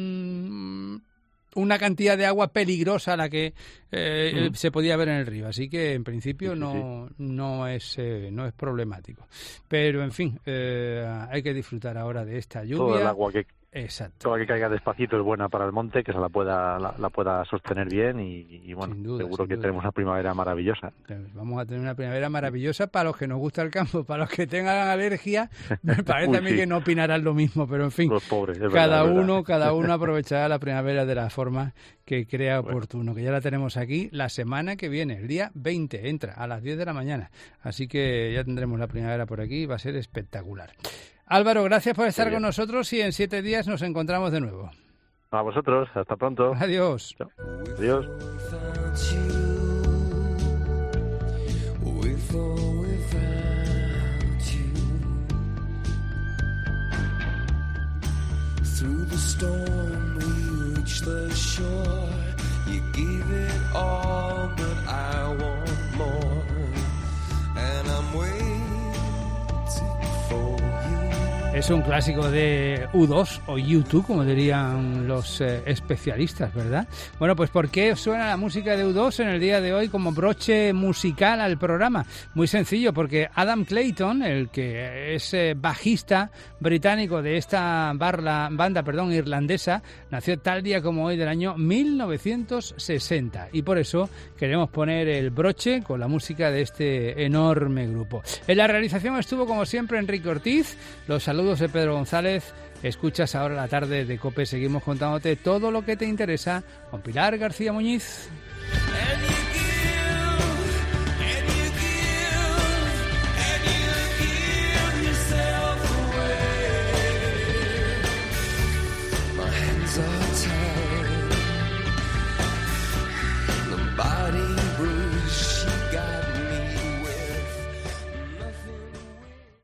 una cantidad de agua peligrosa la que se podía ver en el río, así que en principio no es problemático, pero en fin, hay que disfrutar ahora de esta lluvia. Todo el agua Exacto. Toda que caiga despacito es buena para el monte, que se la pueda sostener bien y bueno, seguro que tenemos una primavera maravillosa. Vamos a tener una primavera maravillosa para los que nos gusta el campo, para los que tengan alergia, me parece a mí que no opinarán lo mismo, pero en fin, los pobres, cada uno aprovechará la primavera de la forma que crea oportuno, que ya la tenemos aquí la semana que viene, el día 20, entra a las 10 de la mañana, así que ya tendremos la primavera por aquí y va a ser espectacular. Álvaro, gracias por estar con nosotros y en 7 días nos encontramos de nuevo. A vosotros, hasta pronto. Adiós. Chao. Adiós. Es un clásico de U2 o U2, como dirían los especialistas, ¿verdad? Bueno, pues ¿por qué suena la música de U2 en el día de hoy como broche musical al programa? Muy sencillo, porque Adam Clayton, el que es bajista británico de esta banda irlandesa, nació tal día como hoy del año 1960 y por eso queremos poner el broche con la música de este enorme grupo. En la realización estuvo como siempre Enrique Ortiz, los saludos de Pedro González. Escuchas ahora la tarde de COPE. Seguimos contándote todo lo que te interesa con Pilar García Muñiz.